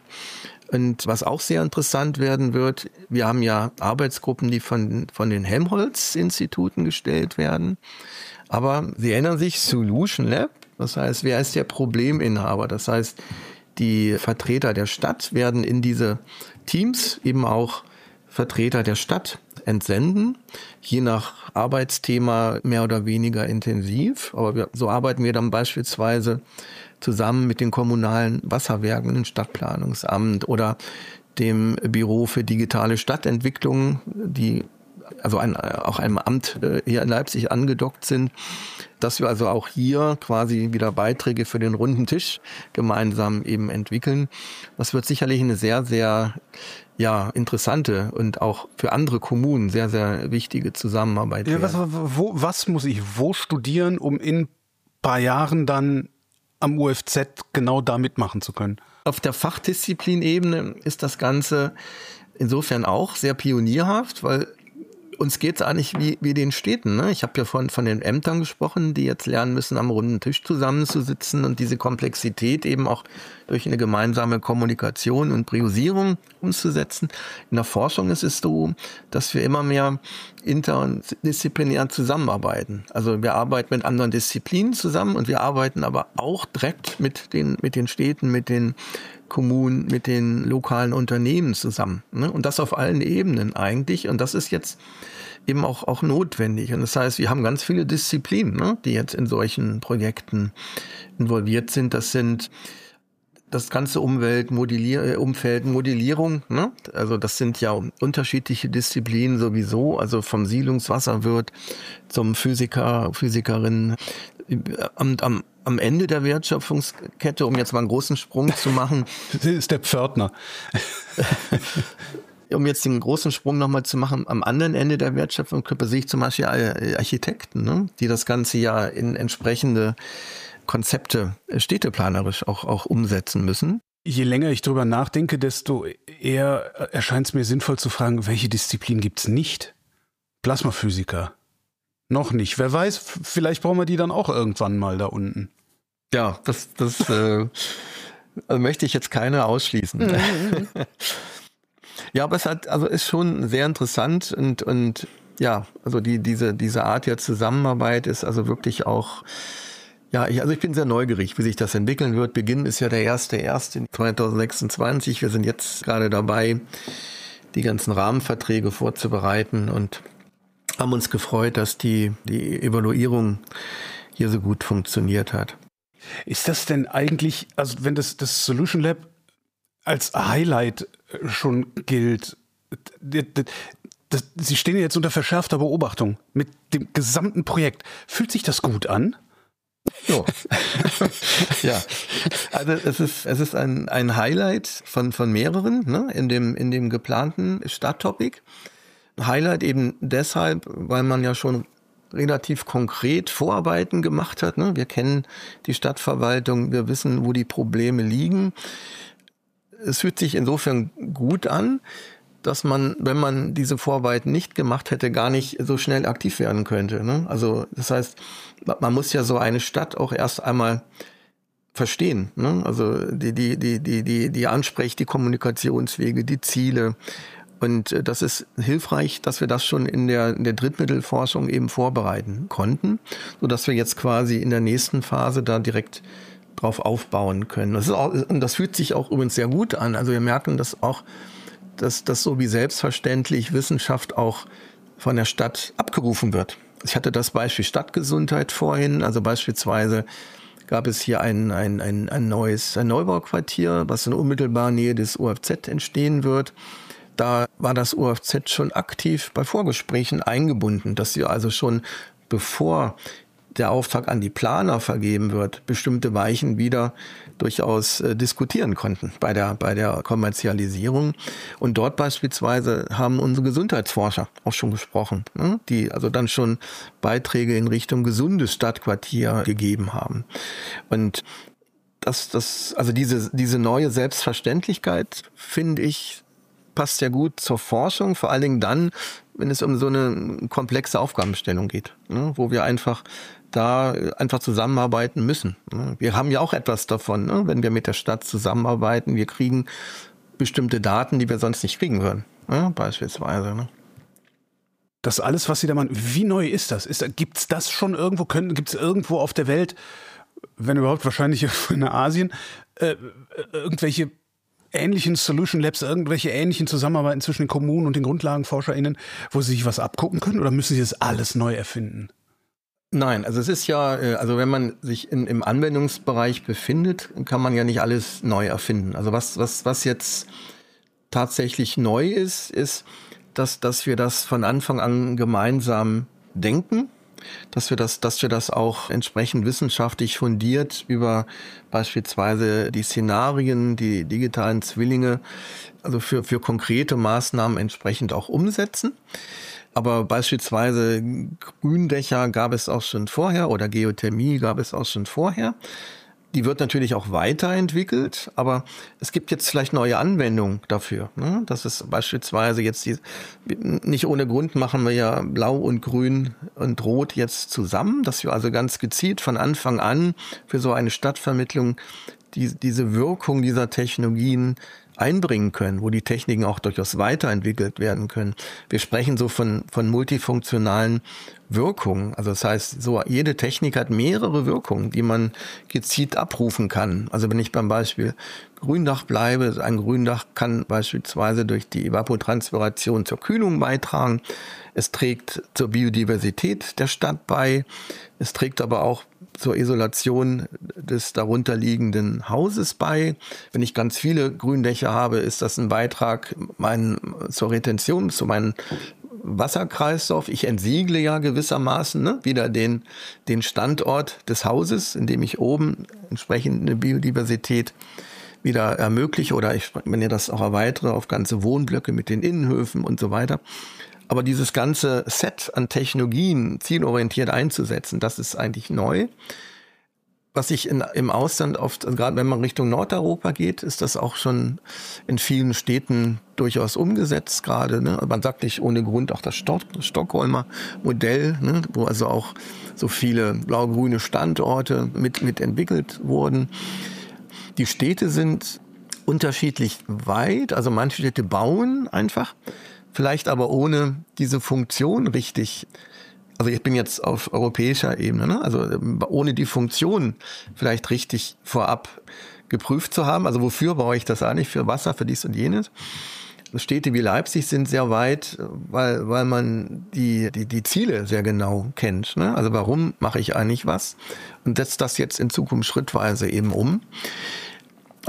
Und was auch sehr interessant werden wird, wir haben ja Arbeitsgruppen, die von den Helmholtz-Instituten gestellt werden. Aber Sie erinnern sich, Solution Lab, das heißt, wer ist der Probleminhaber? Das heißt, die Vertreter der Stadt werden in diese Teams eben auch Vertreter der Stadt entsenden, je nach Arbeitsthema mehr oder weniger intensiv. Aber so arbeiten wir dann beispielsweise zusammen mit den kommunalen Wasserwerken, dem Stadtplanungsamt oder dem Büro für digitale Stadtentwicklung, die also auch einem Amt hier in Leipzig angedockt sind, dass wir also auch hier quasi wieder Beiträge für den runden Tisch gemeinsam eben entwickeln. Das wird sicherlich eine sehr, sehr interessante und auch für andere Kommunen sehr, sehr wichtige Zusammenarbeit werden. Was muss ich wo studieren, um in ein paar Jahren dann am UFZ genau da mitmachen zu können? Auf der Fachdisziplin-Ebene ist das Ganze insofern auch sehr pionierhaft, weil uns geht es eigentlich wie den Städten. Ne? Ich habe ja von den Ämtern gesprochen, die jetzt lernen müssen, am runden Tisch zusammenzusitzen und diese Komplexität eben auch durch eine gemeinsame Kommunikation und Priorisierung umzusetzen. In der Forschung ist es so, dass wir immer mehr interdisziplinär zusammenarbeiten. Also wir arbeiten mit anderen Disziplinen zusammen und wir arbeiten aber auch direkt mit den Städten, mit den Kommunen, mit den lokalen Unternehmen zusammen. Ne? Und das auf allen Ebenen eigentlich. Und das ist jetzt eben auch notwendig. Und das heißt, wir haben ganz viele Disziplinen, ne, die jetzt in solchen Projekten involviert sind. Das sind das ganze Umfeld Modellierung. Ne? Also das sind ja unterschiedliche Disziplinen sowieso. Also vom Siedlungswasserwirt zum Physikerin. Am Ende der Wertschöpfungskette, um jetzt mal einen großen Sprung zu machen. Das ist der Pförtner. Um jetzt den großen Sprung nochmal zu machen, am anderen Ende der Wertschöpfungskette sehe ich zum Beispiel Architekten, ne, die das Ganze ja in entsprechende Konzepte städteplanerisch auch umsetzen müssen. Je länger ich drüber nachdenke, desto eher erscheint es mir sinnvoll zu fragen, welche Disziplin gibt's nicht? Plasmaphysiker. Noch nicht. Wer weiß, vielleicht brauchen wir die dann auch irgendwann mal da unten. Ja, das möchte ich jetzt keiner ausschließen. Ja, aber es ist schon sehr interessant und ja, also diese Art der Zusammenarbeit ist also wirklich auch, ja, ich bin sehr neugierig, wie sich das entwickeln wird. Beginn ist ja der 1.1. 2026. Wir sind jetzt gerade dabei, die ganzen Rahmenverträge vorzubereiten und haben uns gefreut, dass die Evaluierung hier so gut funktioniert hat. Ist das denn eigentlich, also wenn das Solution Lab als Highlight schon gilt, Sie stehen jetzt unter verschärfter Beobachtung mit dem gesamten Projekt. Fühlt sich das gut an? So. Ja, also es ist ein Highlight von mehreren, ne, in dem geplanten Stadttopic. Highlight eben deshalb, weil man ja schon relativ konkret Vorarbeiten gemacht hat. Ne? Wir kennen die Stadtverwaltung, wir wissen, wo die Probleme liegen. Es fühlt sich insofern gut an, dass man, wenn man diese Vorarbeiten nicht gemacht hätte, gar nicht so schnell aktiv werden könnte. Ne? Also das heißt, man muss ja so eine Stadt auch erst einmal verstehen. Ne? Also die die Kommunikationswege, die Ziele. Und das ist hilfreich, dass wir das schon in der Drittmittelforschung eben vorbereiten konnten, sodass wir jetzt quasi in der nächsten Phase da direkt drauf aufbauen können. Und das fühlt sich auch übrigens sehr gut an. Also wir merken das auch, dass das so wie selbstverständlich Wissenschaft auch von der Stadt abgerufen wird. Ich hatte das Beispiel Stadtgesundheit vorhin, also beispielsweise gab es hier ein neues Neubauquartier, was in unmittelbarer Nähe des OFZ entstehen wird. Da war das OFZ schon aktiv bei Vorgesprächen eingebunden, dass sie also schon, bevor der Auftrag an die Planer vergeben wird, bestimmte Weichen wieder durchaus diskutieren konnten bei der Kommerzialisierung. Und dort beispielsweise haben unsere Gesundheitsforscher auch schon gesprochen, ne? Die also dann schon Beiträge in Richtung gesundes Stadtquartier gegeben haben. Und also diese neue Selbstverständlichkeit, finde ich, passt sehr gut zur Forschung, vor allen Dingen dann, wenn es um so eine komplexe Aufgabenstellung geht, ne, wo wir einfach zusammenarbeiten müssen. Wir haben ja auch etwas davon, ne, wenn wir mit der Stadt zusammenarbeiten. Wir kriegen bestimmte Daten, die wir sonst nicht kriegen würden, ne, beispielsweise. Ne. Das alles, was Sie da machen, wie neu ist das? Gibt's das schon irgendwo? Gibt's irgendwo auf der Welt, wenn überhaupt wahrscheinlich in Asien, irgendwelche ähnlichen Solution Labs, irgendwelche ähnlichen Zusammenarbeiten zwischen den Kommunen und den GrundlagenforscherInnen, wo sie sich was abgucken können, oder müssen sie das alles neu erfinden? Nein, also es ist ja, also wenn man sich im Anwendungsbereich befindet, kann man ja nicht alles neu erfinden. Also was jetzt tatsächlich neu ist, dass wir das von Anfang an gemeinsam denken, dass wir das auch entsprechend wissenschaftlich fundiert über beispielsweise die Szenarien, die digitalen Zwillinge, also für konkrete Maßnahmen entsprechend auch umsetzen. Aber beispielsweise Gründächer gab es auch schon vorher oder Geothermie gab es auch schon vorher. Die wird natürlich auch weiterentwickelt, aber es gibt jetzt vielleicht neue Anwendungen dafür. Ne? Das ist beispielsweise jetzt nicht ohne Grund machen wir ja Blau und Grün und Rot jetzt zusammen, dass wir also ganz gezielt von Anfang an für so eine Stadtvermittlung diese Wirkung dieser Technologien einbringen können, wo die Techniken auch durchaus weiterentwickelt werden können. Wir sprechen so von multifunktionalen Wirkungen. Also das heißt, so jede Technik hat mehrere Wirkungen, die man gezielt abrufen kann. Also wenn ich beim Beispiel Gründach bleibe, ein Gründach kann beispielsweise durch die Evapotranspiration zur Kühlung beitragen. Es trägt zur Biodiversität der Stadt bei. Es trägt aber auch zur Isolation des darunterliegenden Hauses bei. Wenn ich ganz viele Gründächer habe, ist das ein Beitrag zur Retention, zu meinem Wasserkreislauf. Ich entsiegle ja gewissermaßen wieder den Standort des Hauses, indem ich oben entsprechend eine Biodiversität wieder ermögliche oder wenn ihr das auch erweitere auf ganze Wohnblöcke mit den Innenhöfen und so weiter. Aber dieses ganze Set an Technologien zielorientiert einzusetzen, das ist eigentlich neu. Was ich im Ausland oft, also gerade wenn man Richtung Nordeuropa geht, ist das auch schon in vielen Städten durchaus umgesetzt gerade. Ne? Man sagt nicht ohne Grund auch das Stockholmer Modell, ne? Wo also auch so viele blau-grüne Standorte mit entwickelt wurden. Die Städte sind unterschiedlich weit, also manche Städte bauen einfach, vielleicht aber ohne diese Funktion richtig. Also ich bin jetzt auf europäischer Ebene, ne? Also ohne die Funktion vielleicht richtig vorab geprüft zu haben. Also wofür brauche ich das eigentlich? Für Wasser, für dies und jenes. Städte wie Leipzig sind sehr weit, weil man die Ziele sehr genau kennt. Ne? Also warum mache ich eigentlich was? Und setzt das jetzt in Zukunft schrittweise eben um.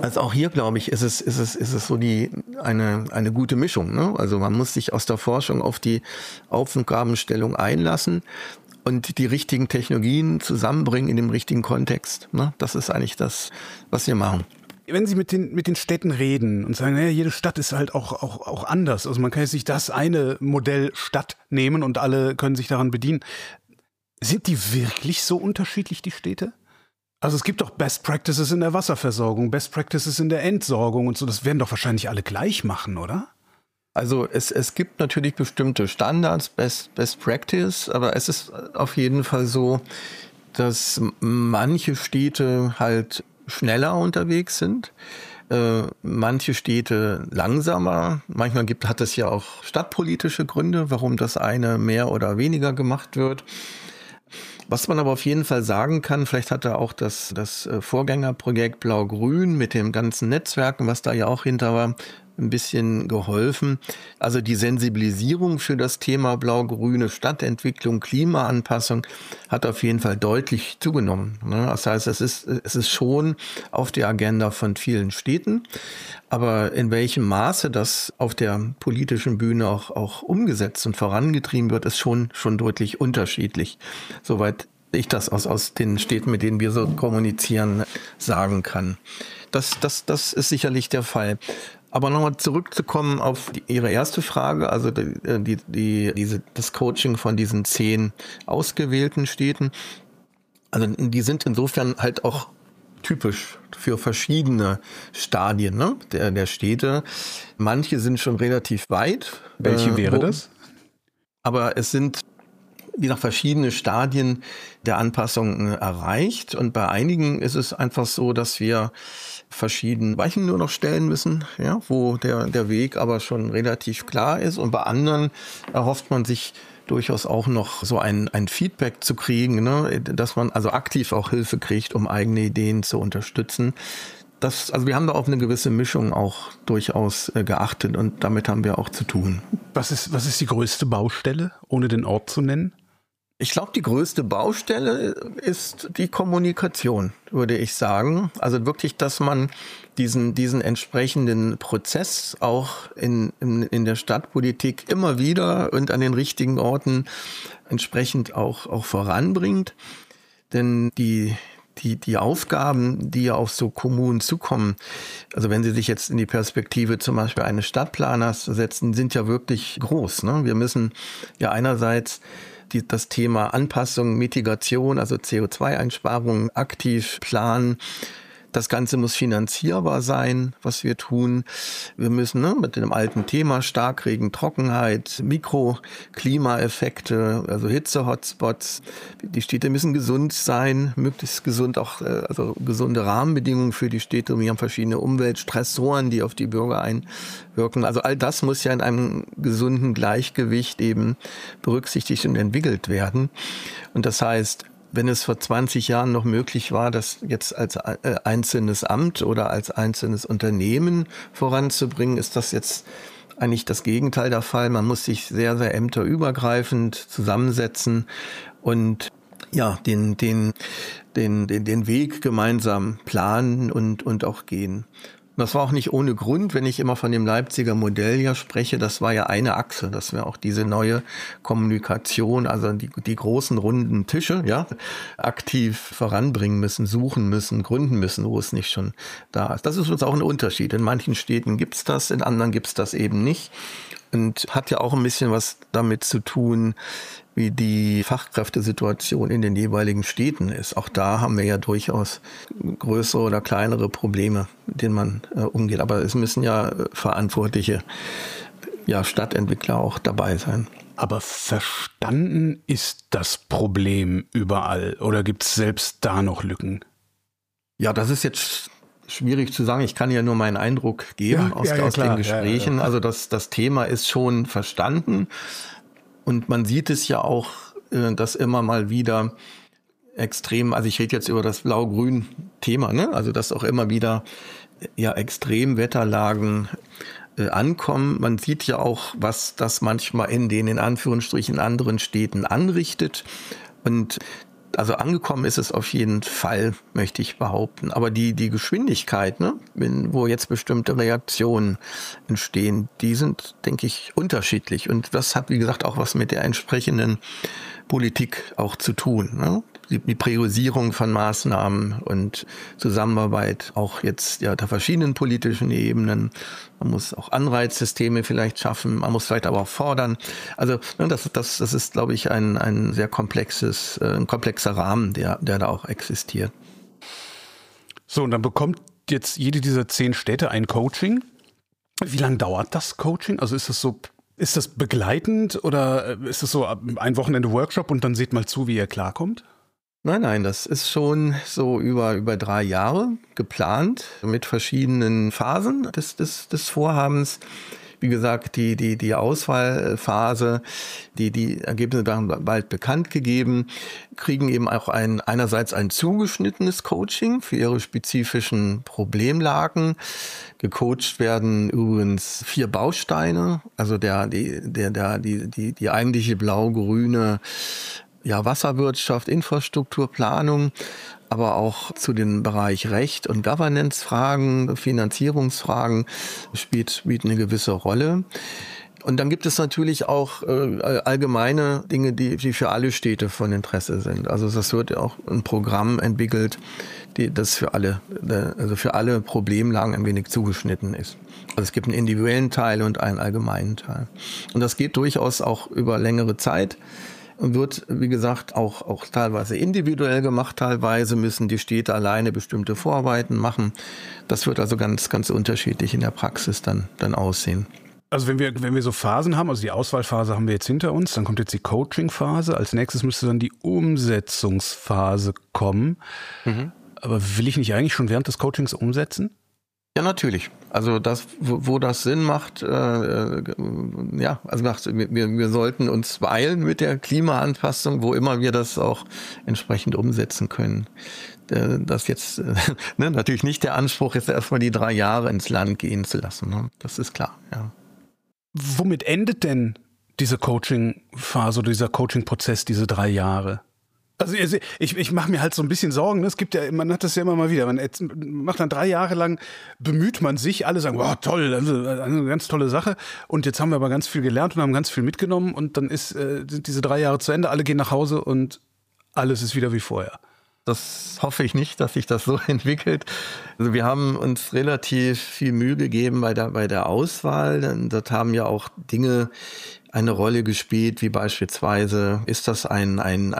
Also auch hier, glaube ich, ist es so eine gute Mischung, ne? Also man muss sich aus der Forschung auf die Aufgabenstellung einlassen und die richtigen Technologien zusammenbringen in dem richtigen Kontext, ne? Das ist eigentlich das, was wir machen. Wenn Sie mit den Städten reden und sagen, naja, jede Stadt ist halt auch anders. Also man kann jetzt nicht das eine Modell Stadt nehmen und alle können sich daran bedienen. Sind die wirklich so unterschiedlich, die Städte? Also es gibt doch Best Practices in der Wasserversorgung, Best Practices in der Entsorgung und so. Das werden doch wahrscheinlich alle gleich machen, oder? Also es gibt natürlich bestimmte Standards, Best Practice, aber es ist auf jeden Fall so, dass manche Städte halt schneller unterwegs sind, manche Städte langsamer. Manchmal hat es ja auch stadtpolitische Gründe, warum das eine mehr oder weniger gemacht wird. Was man aber auf jeden Fall sagen kann, vielleicht hat da auch das Vorgängerprojekt Blau-Grün mit den ganzen Netzwerken, was da ja auch hinter war, ein bisschen geholfen. Also die Sensibilisierung für das Thema blau-grüne Stadtentwicklung, Klimaanpassung hat auf jeden Fall deutlich zugenommen. Das heißt, es ist schon auf der Agenda von vielen Städten. Aber in welchem Maße das auf der politischen Bühne auch umgesetzt und vorangetrieben wird, ist schon deutlich unterschiedlich. Soweit ich das aus den Städten, mit denen wir so kommunizieren, sagen kann. Das ist sicherlich der Fall. Aber nochmal zurückzukommen auf Ihre erste Frage, also das Coaching von diesen 10 ausgewählten Städten. Also die sind insofern halt auch typisch für verschiedene Stadien, ne, der Städte. Manche sind schon relativ weit. Welche wäre das? Aber es sind wie nach verschiedene Stadien der Anpassung erreicht. Und bei einigen ist es einfach so, dass wir verschiedene Weichen nur noch stellen müssen, ja, wo der Weg aber schon relativ klar ist. Und bei anderen erhofft man sich durchaus auch noch so ein Feedback zu kriegen, ne, dass man also aktiv auch Hilfe kriegt, um eigene Ideen zu unterstützen. Also wir haben da auf eine gewisse Mischung auch durchaus geachtet und damit haben wir auch zu tun. Was ist die größte Baustelle, ohne den Ort zu nennen? Ich glaube, die größte Baustelle ist die Kommunikation, würde ich sagen. Also wirklich, dass man diesen entsprechenden Prozess auch in der Stadtpolitik immer wieder und an den richtigen Orten entsprechend auch voranbringt. Denn die Aufgaben, die ja auf so Kommunen zukommen, also wenn Sie sich jetzt in die Perspektive zum Beispiel eines Stadtplaners setzen, sind ja wirklich groß, ne? Wir müssen ja einerseits das Thema Anpassung, Mitigation, also CO2-Einsparungen aktiv planen. Das Ganze muss finanzierbar sein, was wir tun. Wir müssen mit dem alten Thema Starkregen, Trockenheit, Mikroklimaeffekte, also Hitze-Hotspots. Die Städte müssen gesund sein, möglichst gesund auch, also gesunde Rahmenbedingungen für die Städte. Wir haben verschiedene Umweltstressoren, die auf die Bürger einwirken. Also all das muss ja in einem gesunden Gleichgewicht eben berücksichtigt und entwickelt werden. Und das heißt, wenn es vor 20 Jahren noch möglich war, das jetzt als einzelnes Amt oder als einzelnes Unternehmen voranzubringen, ist das jetzt eigentlich das Gegenteil der Fall. Man muss sich sehr, sehr ämterübergreifend zusammensetzen und ja, den Weg gemeinsam planen und auch gehen. Das war auch nicht ohne Grund, wenn ich immer von dem Leipziger Modell ja spreche. Das war ja eine Achse, dass wir auch diese neue Kommunikation, also die großen runden Tische, ja, aktiv voranbringen müssen, suchen müssen, gründen müssen, wo es nicht schon da ist. Das ist uns auch ein Unterschied. In manchen Städten gibt's das, in anderen gibt's das eben nicht. Und hat ja auch ein bisschen was damit zu tun, wie die Fachkräftesituation in den jeweiligen Städten ist. Auch da haben wir ja durchaus größere oder kleinere Probleme, mit denen man umgeht. Aber es müssen ja verantwortliche Stadtentwickler auch dabei sein. Aber verstanden ist das Problem überall oder gibt es selbst da noch Lücken? Ja, das ist jetzt schwierig zu sagen. Ich kann ja nur meinen Eindruck geben aus den Gesprächen. Ja. Also das Thema ist schon verstanden. Und man sieht es ja auch, dass immer mal wieder extrem, also ich rede jetzt über das Blau-Grün-Thema, ne? Also dass auch immer wieder Extremwetterlagen ankommen. Man sieht ja auch, was das manchmal in Anführungsstrichen anderen Städten anrichtet. Und Also angekommen ist es auf jeden Fall, möchte ich behaupten. Aber die Geschwindigkeit, ne, wo jetzt bestimmte Reaktionen entstehen, die sind, denke ich, unterschiedlich. Und das hat, wie gesagt, auch was mit der entsprechenden Politik auch zu tun, ne? Die Priorisierung von Maßnahmen und Zusammenarbeit auch jetzt ja der verschiedenen politischen Ebenen. Man muss auch Anreizsysteme vielleicht schaffen, man muss vielleicht aber auch fordern. Also das ist, glaube ich, ein sehr komplexer Rahmen, der da auch existiert. So, und dann bekommt jetzt jede dieser 10 Städte ein Coaching. Wie lange dauert das Coaching? Also ist das begleitend oder ist es so ein Wochenende Workshop und dann seht mal zu, wie ihr klarkommt? Nein, das ist schon so über 3 Jahre geplant mit verschiedenen Phasen des Vorhabens. Wie gesagt, die Auswahlphase, die Ergebnisse werden bald bekannt gegeben, kriegen eben auch einerseits ein zugeschnittenes Coaching für ihre spezifischen Problemlagen. Gecoacht werden übrigens 4 Bausteine, also die eigentliche blau-grüne Wasserwirtschaft, Infrastrukturplanung, aber auch zu den Bereich Recht und Governance-Fragen, Finanzierungsfragen spielt eine gewisse Rolle. Und dann gibt es natürlich auch allgemeine Dinge, die für alle Städte von Interesse sind. Also das wird auch ein Programm entwickelt, das für alle Problemlagen ein wenig zugeschnitten ist. Also es gibt einen individuellen Teil und einen allgemeinen Teil. Und das geht durchaus auch über längere Zeit. Und wird, wie gesagt, auch teilweise individuell gemacht. Teilweise müssen die Städte alleine bestimmte Vorarbeiten machen. Das wird also ganz, ganz unterschiedlich in der Praxis dann aussehen. Also wenn wir so Phasen haben, also die Auswahlphase haben wir jetzt hinter uns, dann kommt jetzt die Coaching-Phase. Als nächstes müsste dann die Umsetzungsphase kommen. Mhm. Aber will ich nicht eigentlich schon während des Coachings umsetzen? Ja, natürlich. Also das, wo das Sinn macht, wir sollten uns beeilen mit der Klimaanpassung, wo immer wir das auch entsprechend umsetzen können. Das jetzt natürlich nicht der Anspruch, jetzt erstmal die 3 Jahre ins Land gehen zu lassen. Ne? Das ist klar, ja. Womit endet denn diese Coaching-Phase oder dieser Coaching-Prozess, diese 3 Jahre? Also ich mache mir halt so ein bisschen Sorgen. Ne? Man hat das ja immer mal wieder. Man macht dann 3 Jahre lang, bemüht man sich, alle sagen, wow, toll, also eine ganz tolle Sache. Und jetzt haben wir aber ganz viel gelernt und haben ganz viel mitgenommen und dann sind diese 3 Jahre zu Ende, alle gehen nach Hause und alles ist wieder wie vorher. Das hoffe ich nicht, dass sich das so entwickelt. Also wir haben uns relativ viel Mühe gegeben bei der Auswahl. Dort haben ja auch Dinge eine Rolle gespielt, wie beispielsweise, ist das ein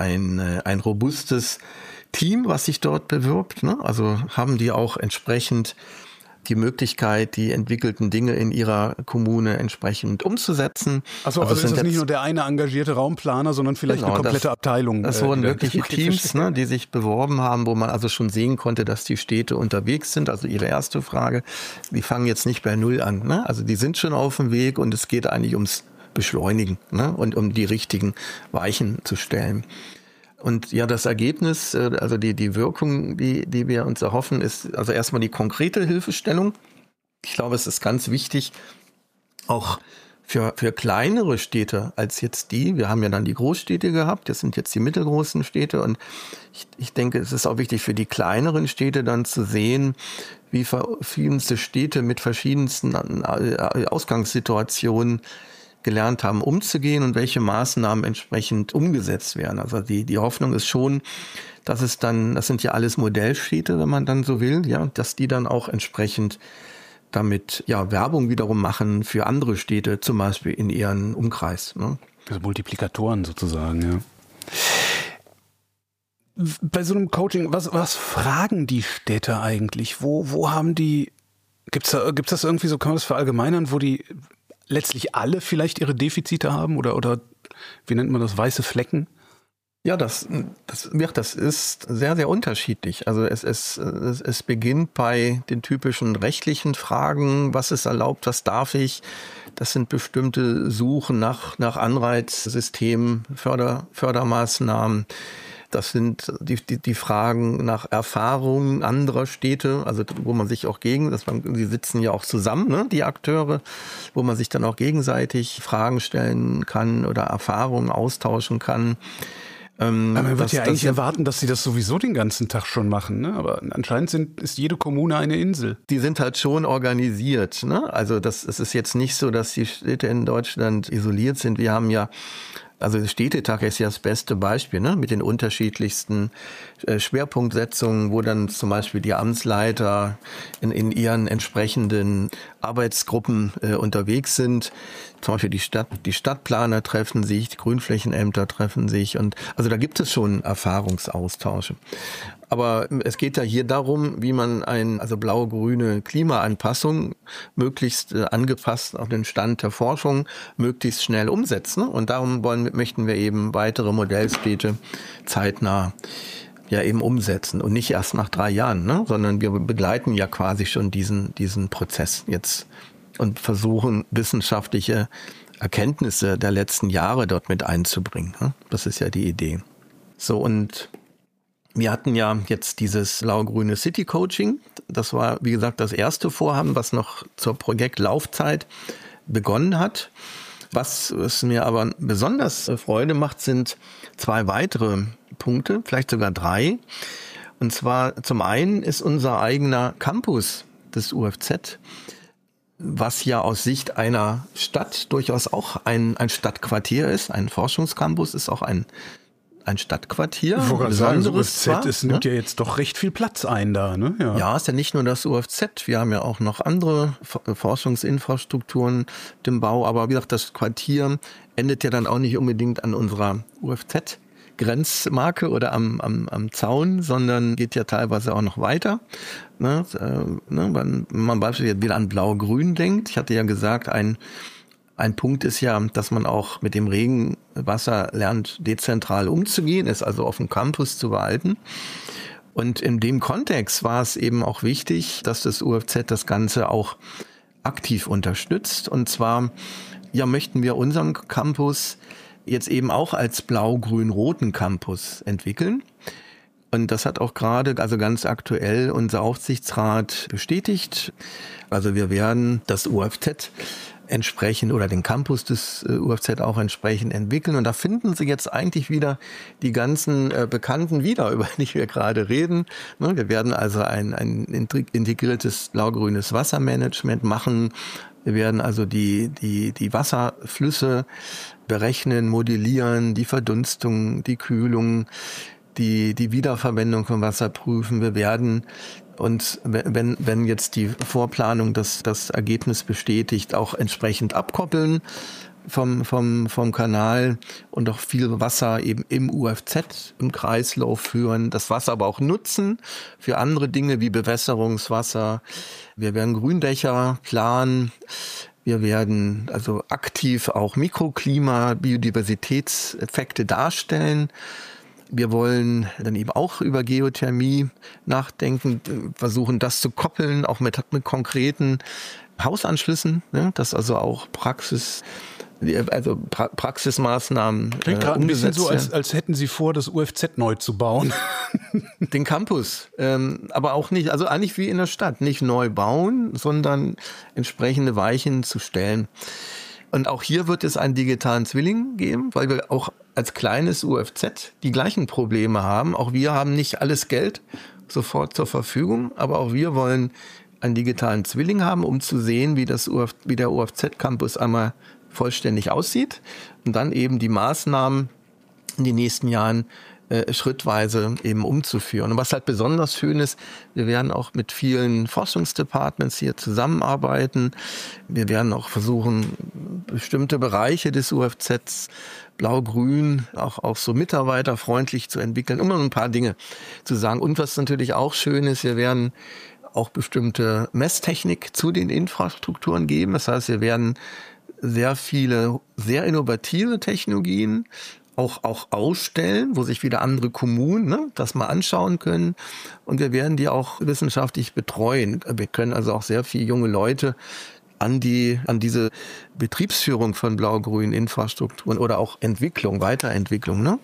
robustes Team, was sich dort bewirbt, ne? Also haben die auch entsprechend die Möglichkeit, die entwickelten Dinge in ihrer Kommune entsprechend umzusetzen. Also ist das nicht nur der eine engagierte Raumplaner, sondern vielleicht eine komplette Abteilung? Das wurden wirkliche Teams, ne, die sich beworben haben, wo man also schon sehen konnte, dass die Städte unterwegs sind. Also Ihre erste Frage, die fangen jetzt nicht bei Null an. Ne? Also die sind schon auf dem Weg und es geht eigentlich ums Beschleunigen, ne? Und um die richtigen Weichen zu stellen. Und ja, das Ergebnis, also die Wirkung, die wir uns erhoffen, ist also erstmal die konkrete Hilfestellung. Ich glaube, es ist ganz wichtig, auch für kleinere Städte als jetzt wir haben ja dann die Großstädte gehabt, das sind jetzt die mittelgroßen Städte und ich denke, es ist auch wichtig für die kleineren Städte dann zu sehen, wie verschiedenste Städte mit verschiedensten Ausgangssituationen gelernt haben, umzugehen und welche Maßnahmen entsprechend umgesetzt werden. Also die Hoffnung ist schon, dass das sind ja alles Modellstädte, wenn man dann so will, ja, dass die dann auch entsprechend damit Werbung wiederum machen für andere Städte, zum Beispiel in ihren Umkreis. Ne? Also Multiplikatoren sozusagen, ja. Bei so einem Coaching, was fragen die Städte eigentlich? Wo haben die, gibt's das irgendwie so, kann man das verallgemeinern, wo die letztlich alle vielleicht ihre Defizite haben oder wie nennt man das, weiße Flecken? Ja, das ist sehr, sehr unterschiedlich. Also es beginnt bei den typischen rechtlichen Fragen, was ist erlaubt, was darf ich? Das sind bestimmte Suchen nach Anreizsystemen, Fördermaßnahmen. Das sind die Fragen nach Erfahrungen anderer Städte, also wo man sich auch die sitzen ja auch zusammen, ne, die Akteure, wo man sich dann auch gegenseitig Fragen stellen kann oder Erfahrungen austauschen kann. Aber man wird ja eigentlich erwarten, dass sie das sowieso den ganzen Tag schon machen, ne? Aber anscheinend ist jede Kommune eine Insel. Die sind halt schon organisiert, ne? Also es ist jetzt nicht so, dass die Städte in Deutschland isoliert sind. Wir haben ja, also der Städtetag ist ja das beste Beispiel, ne? Mit den unterschiedlichsten Schwerpunktsetzungen, wo dann zum Beispiel die Amtsleiter in ihren entsprechenden Arbeitsgruppen unterwegs sind. Zum Beispiel die Stadtplaner treffen sich, die Grünflächenämter treffen sich und also da gibt es schon Erfahrungsaustausche. Aber es geht ja hier darum, wie man also blau-grüne Klimaanpassung möglichst angepasst auf den Stand der Forschung möglichst schnell umsetzen. Und darum möchten wir eben weitere Modellstädte zeitnah ja eben umsetzen und nicht erst nach 3 Jahren, ne? Sondern wir begleiten ja quasi schon diesen Prozess jetzt und versuchen wissenschaftliche Erkenntnisse der letzten Jahre dort mit einzubringen. Ne? Das ist ja die Idee. So, und wir hatten ja jetzt dieses blau-grüne City Coaching. Das war, wie gesagt, das erste Vorhaben, was noch zur Projektlaufzeit begonnen hat. Was mir aber besonders Freude macht, sind 2 weitere Punkte, vielleicht sogar 3. Und zwar zum einen ist unser eigener Campus des UFZ, was ja aus Sicht einer Stadt durchaus auch ein Stadtquartier ist. Ein Forschungscampus ist auch ein Stadtquartier. Ich wollte gerade sagen, das UFZ nimmt ja jetzt doch recht viel Platz ein da, ne? Ja, ist ja nicht nur das UFZ. Wir haben ja auch noch andere Forschungsinfrastrukturen im Bau. Aber wie gesagt, das Quartier endet ja dann auch nicht unbedingt an unserer UFZ-Grenzmarke oder am Zaun, sondern geht ja teilweise auch noch weiter. Wenn man beispielsweise wieder an Blau-Grün denkt. Ich hatte ja gesagt, ein Punkt ist ja, dass man auch mit dem Regenwasser lernt, dezentral umzugehen, es also auf dem Campus zu behalten. Und in dem Kontext war es eben auch wichtig, dass das UFZ das Ganze auch aktiv unterstützt. Und zwar möchten wir unseren Campus jetzt eben auch als blau-grün-roten Campus entwickeln. Und das hat auch gerade, also ganz aktuell, unser Aufsichtsrat bestätigt. Also wir werden das UFZ entsprechend oder den Campus des UFZ auch entsprechend entwickeln. Und da finden Sie jetzt eigentlich wieder die ganzen Bekannten wieder, über die wir gerade reden. Wir werden also ein integriertes blau-grünes Wassermanagement machen. Wir werden also die Wasserflüsse berechnen, modellieren, die Verdunstung, die Kühlung, die Wiederverwendung von Wasser prüfen. Wir werden uns, wenn jetzt die Vorplanung das Ergebnis bestätigt, auch entsprechend abkoppeln vom Kanal und auch viel Wasser eben im UFZ im Kreislauf führen, das Wasser aber auch nutzen für andere Dinge wie Bewässerungswasser. Wir werden Gründächer planen. Wir werden also aktiv auch Mikroklima, Biodiversitätseffekte darstellen. Wir wollen dann eben auch über Geothermie nachdenken, versuchen das zu koppeln, auch mit konkreten Hausanschlüssen, ne? Dass also auch Praxismaßnahmen klingt gerade ein bisschen so, als hätten Sie vor, das UFZ neu zu bauen. Den Campus, aber auch nicht, also eigentlich wie in der Stadt, nicht neu bauen, sondern entsprechende Weichen zu stellen. Und auch hier wird es einen digitalen Zwilling geben, weil wir auch als kleines UFZ die gleichen Probleme haben. Auch wir haben nicht alles Geld sofort zur Verfügung, aber auch wir wollen einen digitalen Zwilling haben, um zu sehen, wie der UFZ-Campus einmal vollständig aussieht und dann eben die Maßnahmen in den nächsten Jahren schrittweise eben umzuführen. Und was halt besonders schön ist, wir werden auch mit vielen Forschungsdepartments hier zusammenarbeiten. Wir werden auch versuchen, bestimmte Bereiche des UFZs blau-grün auch so mitarbeiterfreundlich zu entwickeln, um ein paar Dinge zu sagen. Und was natürlich auch schön ist, wir werden auch bestimmte Messtechnik zu den Infrastrukturen geben. Das heißt, wir werden sehr viele, sehr innovative Technologien auch ausstellen, wo sich wieder andere Kommunen das mal anschauen können. Und wir werden die auch wissenschaftlich betreuen. Wir können also auch sehr viele junge Leute an diese Betriebsführung von blau-grünen Infrastrukturen oder auch Weiterentwicklung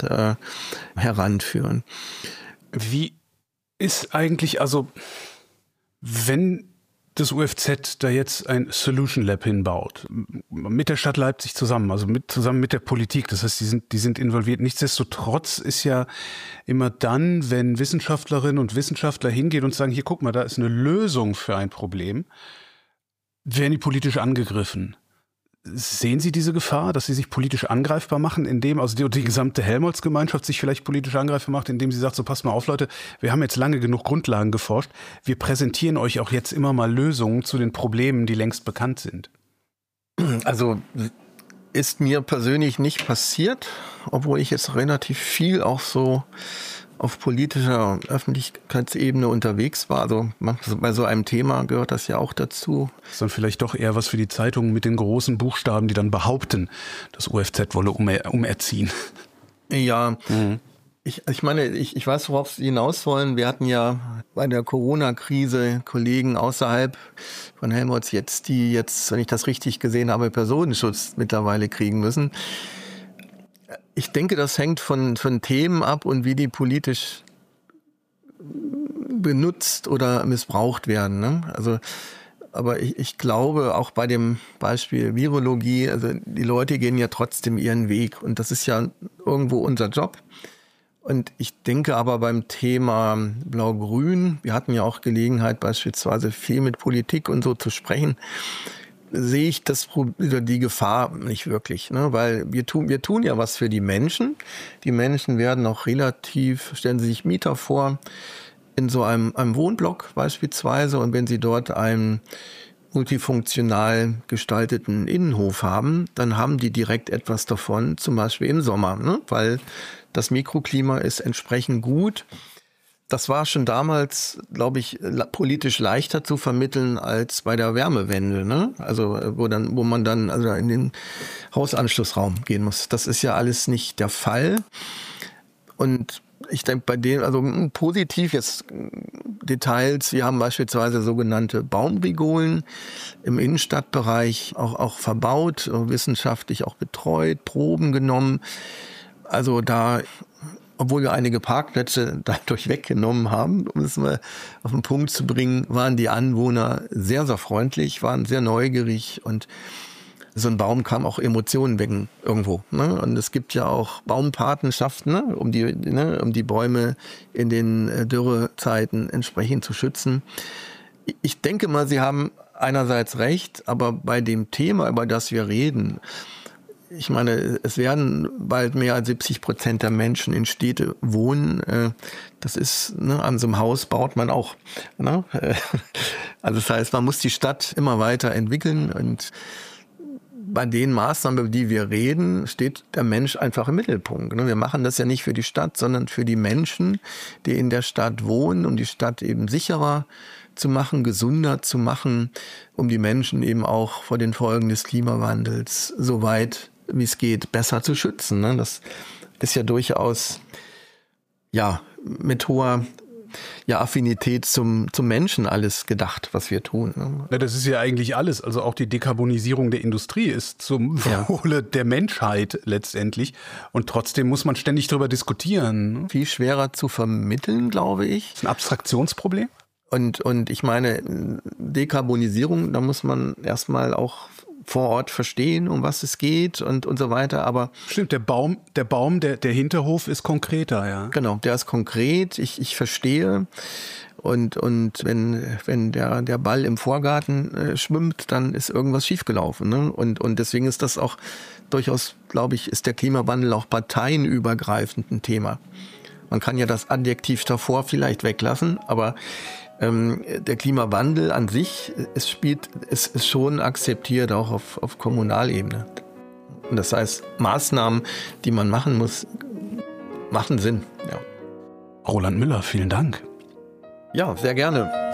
heranführen. Wie ist eigentlich, also wenn das UFZ da jetzt ein Solution Lab hinbaut, mit der Stadt Leipzig zusammen, also zusammen mit der Politik, das heißt, die sind involviert. Nichtsdestotrotz ist ja immer dann, wenn Wissenschaftlerinnen und Wissenschaftler hingehen und sagen, hier guck mal, da ist eine Lösung für ein Problem, werden die politisch angegriffen. Sehen Sie diese Gefahr, dass Sie sich politisch angreifbar machen, indem also die gesamte Helmholtz-Gemeinschaft sich vielleicht politisch angreifbar macht, indem sie sagt, so passt mal auf, Leute, wir haben jetzt lange genug Grundlagen geforscht, wir präsentieren euch auch jetzt immer mal Lösungen zu den Problemen, die längst bekannt sind? Also ist mir persönlich nicht passiert, obwohl ich jetzt relativ viel auch so auf politischer Öffentlichkeitsebene unterwegs war. Also bei so einem Thema gehört das ja auch dazu. Das ist dann vielleicht doch eher was für die Zeitungen mit den großen Buchstaben, die dann behaupten, das UFZ wolle umerziehen. Ja, ich meine, ich weiß, worauf Sie hinaus wollen. Wir hatten ja bei der Corona-Krise Kollegen außerhalb von Helmholtz die jetzt, wenn ich das richtig gesehen habe, Personenschutz mittlerweile kriegen müssen. Ich denke, das hängt von Themen ab und wie die politisch benutzt oder missbraucht werden. Ne? Also, aber ich glaube, auch bei dem Beispiel Virologie, also die Leute gehen ja trotzdem ihren Weg und das ist ja irgendwo unser Job. Und ich denke aber beim Thema Blau-Grün, wir hatten ja auch Gelegenheit, beispielsweise viel mit Politik und so zu sprechen, sehe ich die Gefahr nicht wirklich, ne? Weil wir tun ja was für die Menschen. Die Menschen werden auch stellen Sie sich Mieter vor, in so einem Wohnblock beispielsweise, und wenn Sie dort einen multifunktional gestalteten Innenhof haben, dann haben die direkt etwas davon, zum Beispiel im Sommer, ne? Weil das Mikroklima ist entsprechend gut. Das war schon damals, glaube ich, politisch leichter zu vermitteln als bei der Wärmewende, ne? Also wo man dann also in den Hausanschlussraum gehen muss. Das ist ja alles nicht der Fall. Und ich denke bei denen, also positiv jetzt Details, wir haben beispielsweise sogenannte Baumrigolen im Innenstadtbereich auch verbaut, wissenschaftlich auch betreut, Proben genommen. Also da, obwohl wir einige Parkplätze dadurch weggenommen haben, um es mal auf den Punkt zu bringen, waren die Anwohner sehr, sehr freundlich, waren sehr neugierig, und so ein Baum kann auch Emotionen wecken irgendwo, ne? Und es gibt ja auch Baumpatenschaften, ne? Um die Bäume in den Dürrezeiten entsprechend zu schützen. Ich denke mal, Sie haben einerseits recht, aber bei dem Thema, über das wir reden, ich meine, es werden bald mehr als 70% der Menschen in Städte wohnen. Das ist, ne, an so einem Haus baut man auch. Ne? Also das heißt, man muss die Stadt immer weiter entwickeln, und bei den Maßnahmen, über die wir reden, steht der Mensch einfach im Mittelpunkt. Wir machen das ja nicht für die Stadt, sondern für die Menschen, die in der Stadt wohnen, um die Stadt eben sicherer zu machen, gesünder zu machen, um die Menschen eben auch vor den Folgen des Klimawandels so weit wie es geht besser zu schützen. Das ist ja durchaus mit hoher Affinität zum Menschen alles gedacht, was wir tun. Ja, das ist ja eigentlich alles. Also auch die Dekarbonisierung der Industrie ist zum Wohle der Menschheit letztendlich. Und trotzdem muss man ständig darüber diskutieren. Viel schwerer zu vermitteln, glaube ich. Das ist ein Abstraktionsproblem. Und ich meine, Dekarbonisierung, da muss man erstmal auch vor Ort verstehen, um was es geht und so weiter. Aber stimmt, der Hinterhof ist konkreter, ja. Genau, der ist konkret. Ich verstehe. Und wenn der Ball im Vorgarten schwimmt, dann ist irgendwas schiefgelaufen. Ne? Und deswegen ist das auch durchaus, glaube ich, ist der Klimawandel auch parteienübergreifend ein Thema. Man kann ja das Adjektiv davor vielleicht weglassen, aber der Klimawandel an sich ist schon akzeptiert, auch auf Kommunalebene. Und das heißt, Maßnahmen, die man machen muss, machen Sinn. Ja. Roland Müller, vielen Dank. Ja, sehr gerne.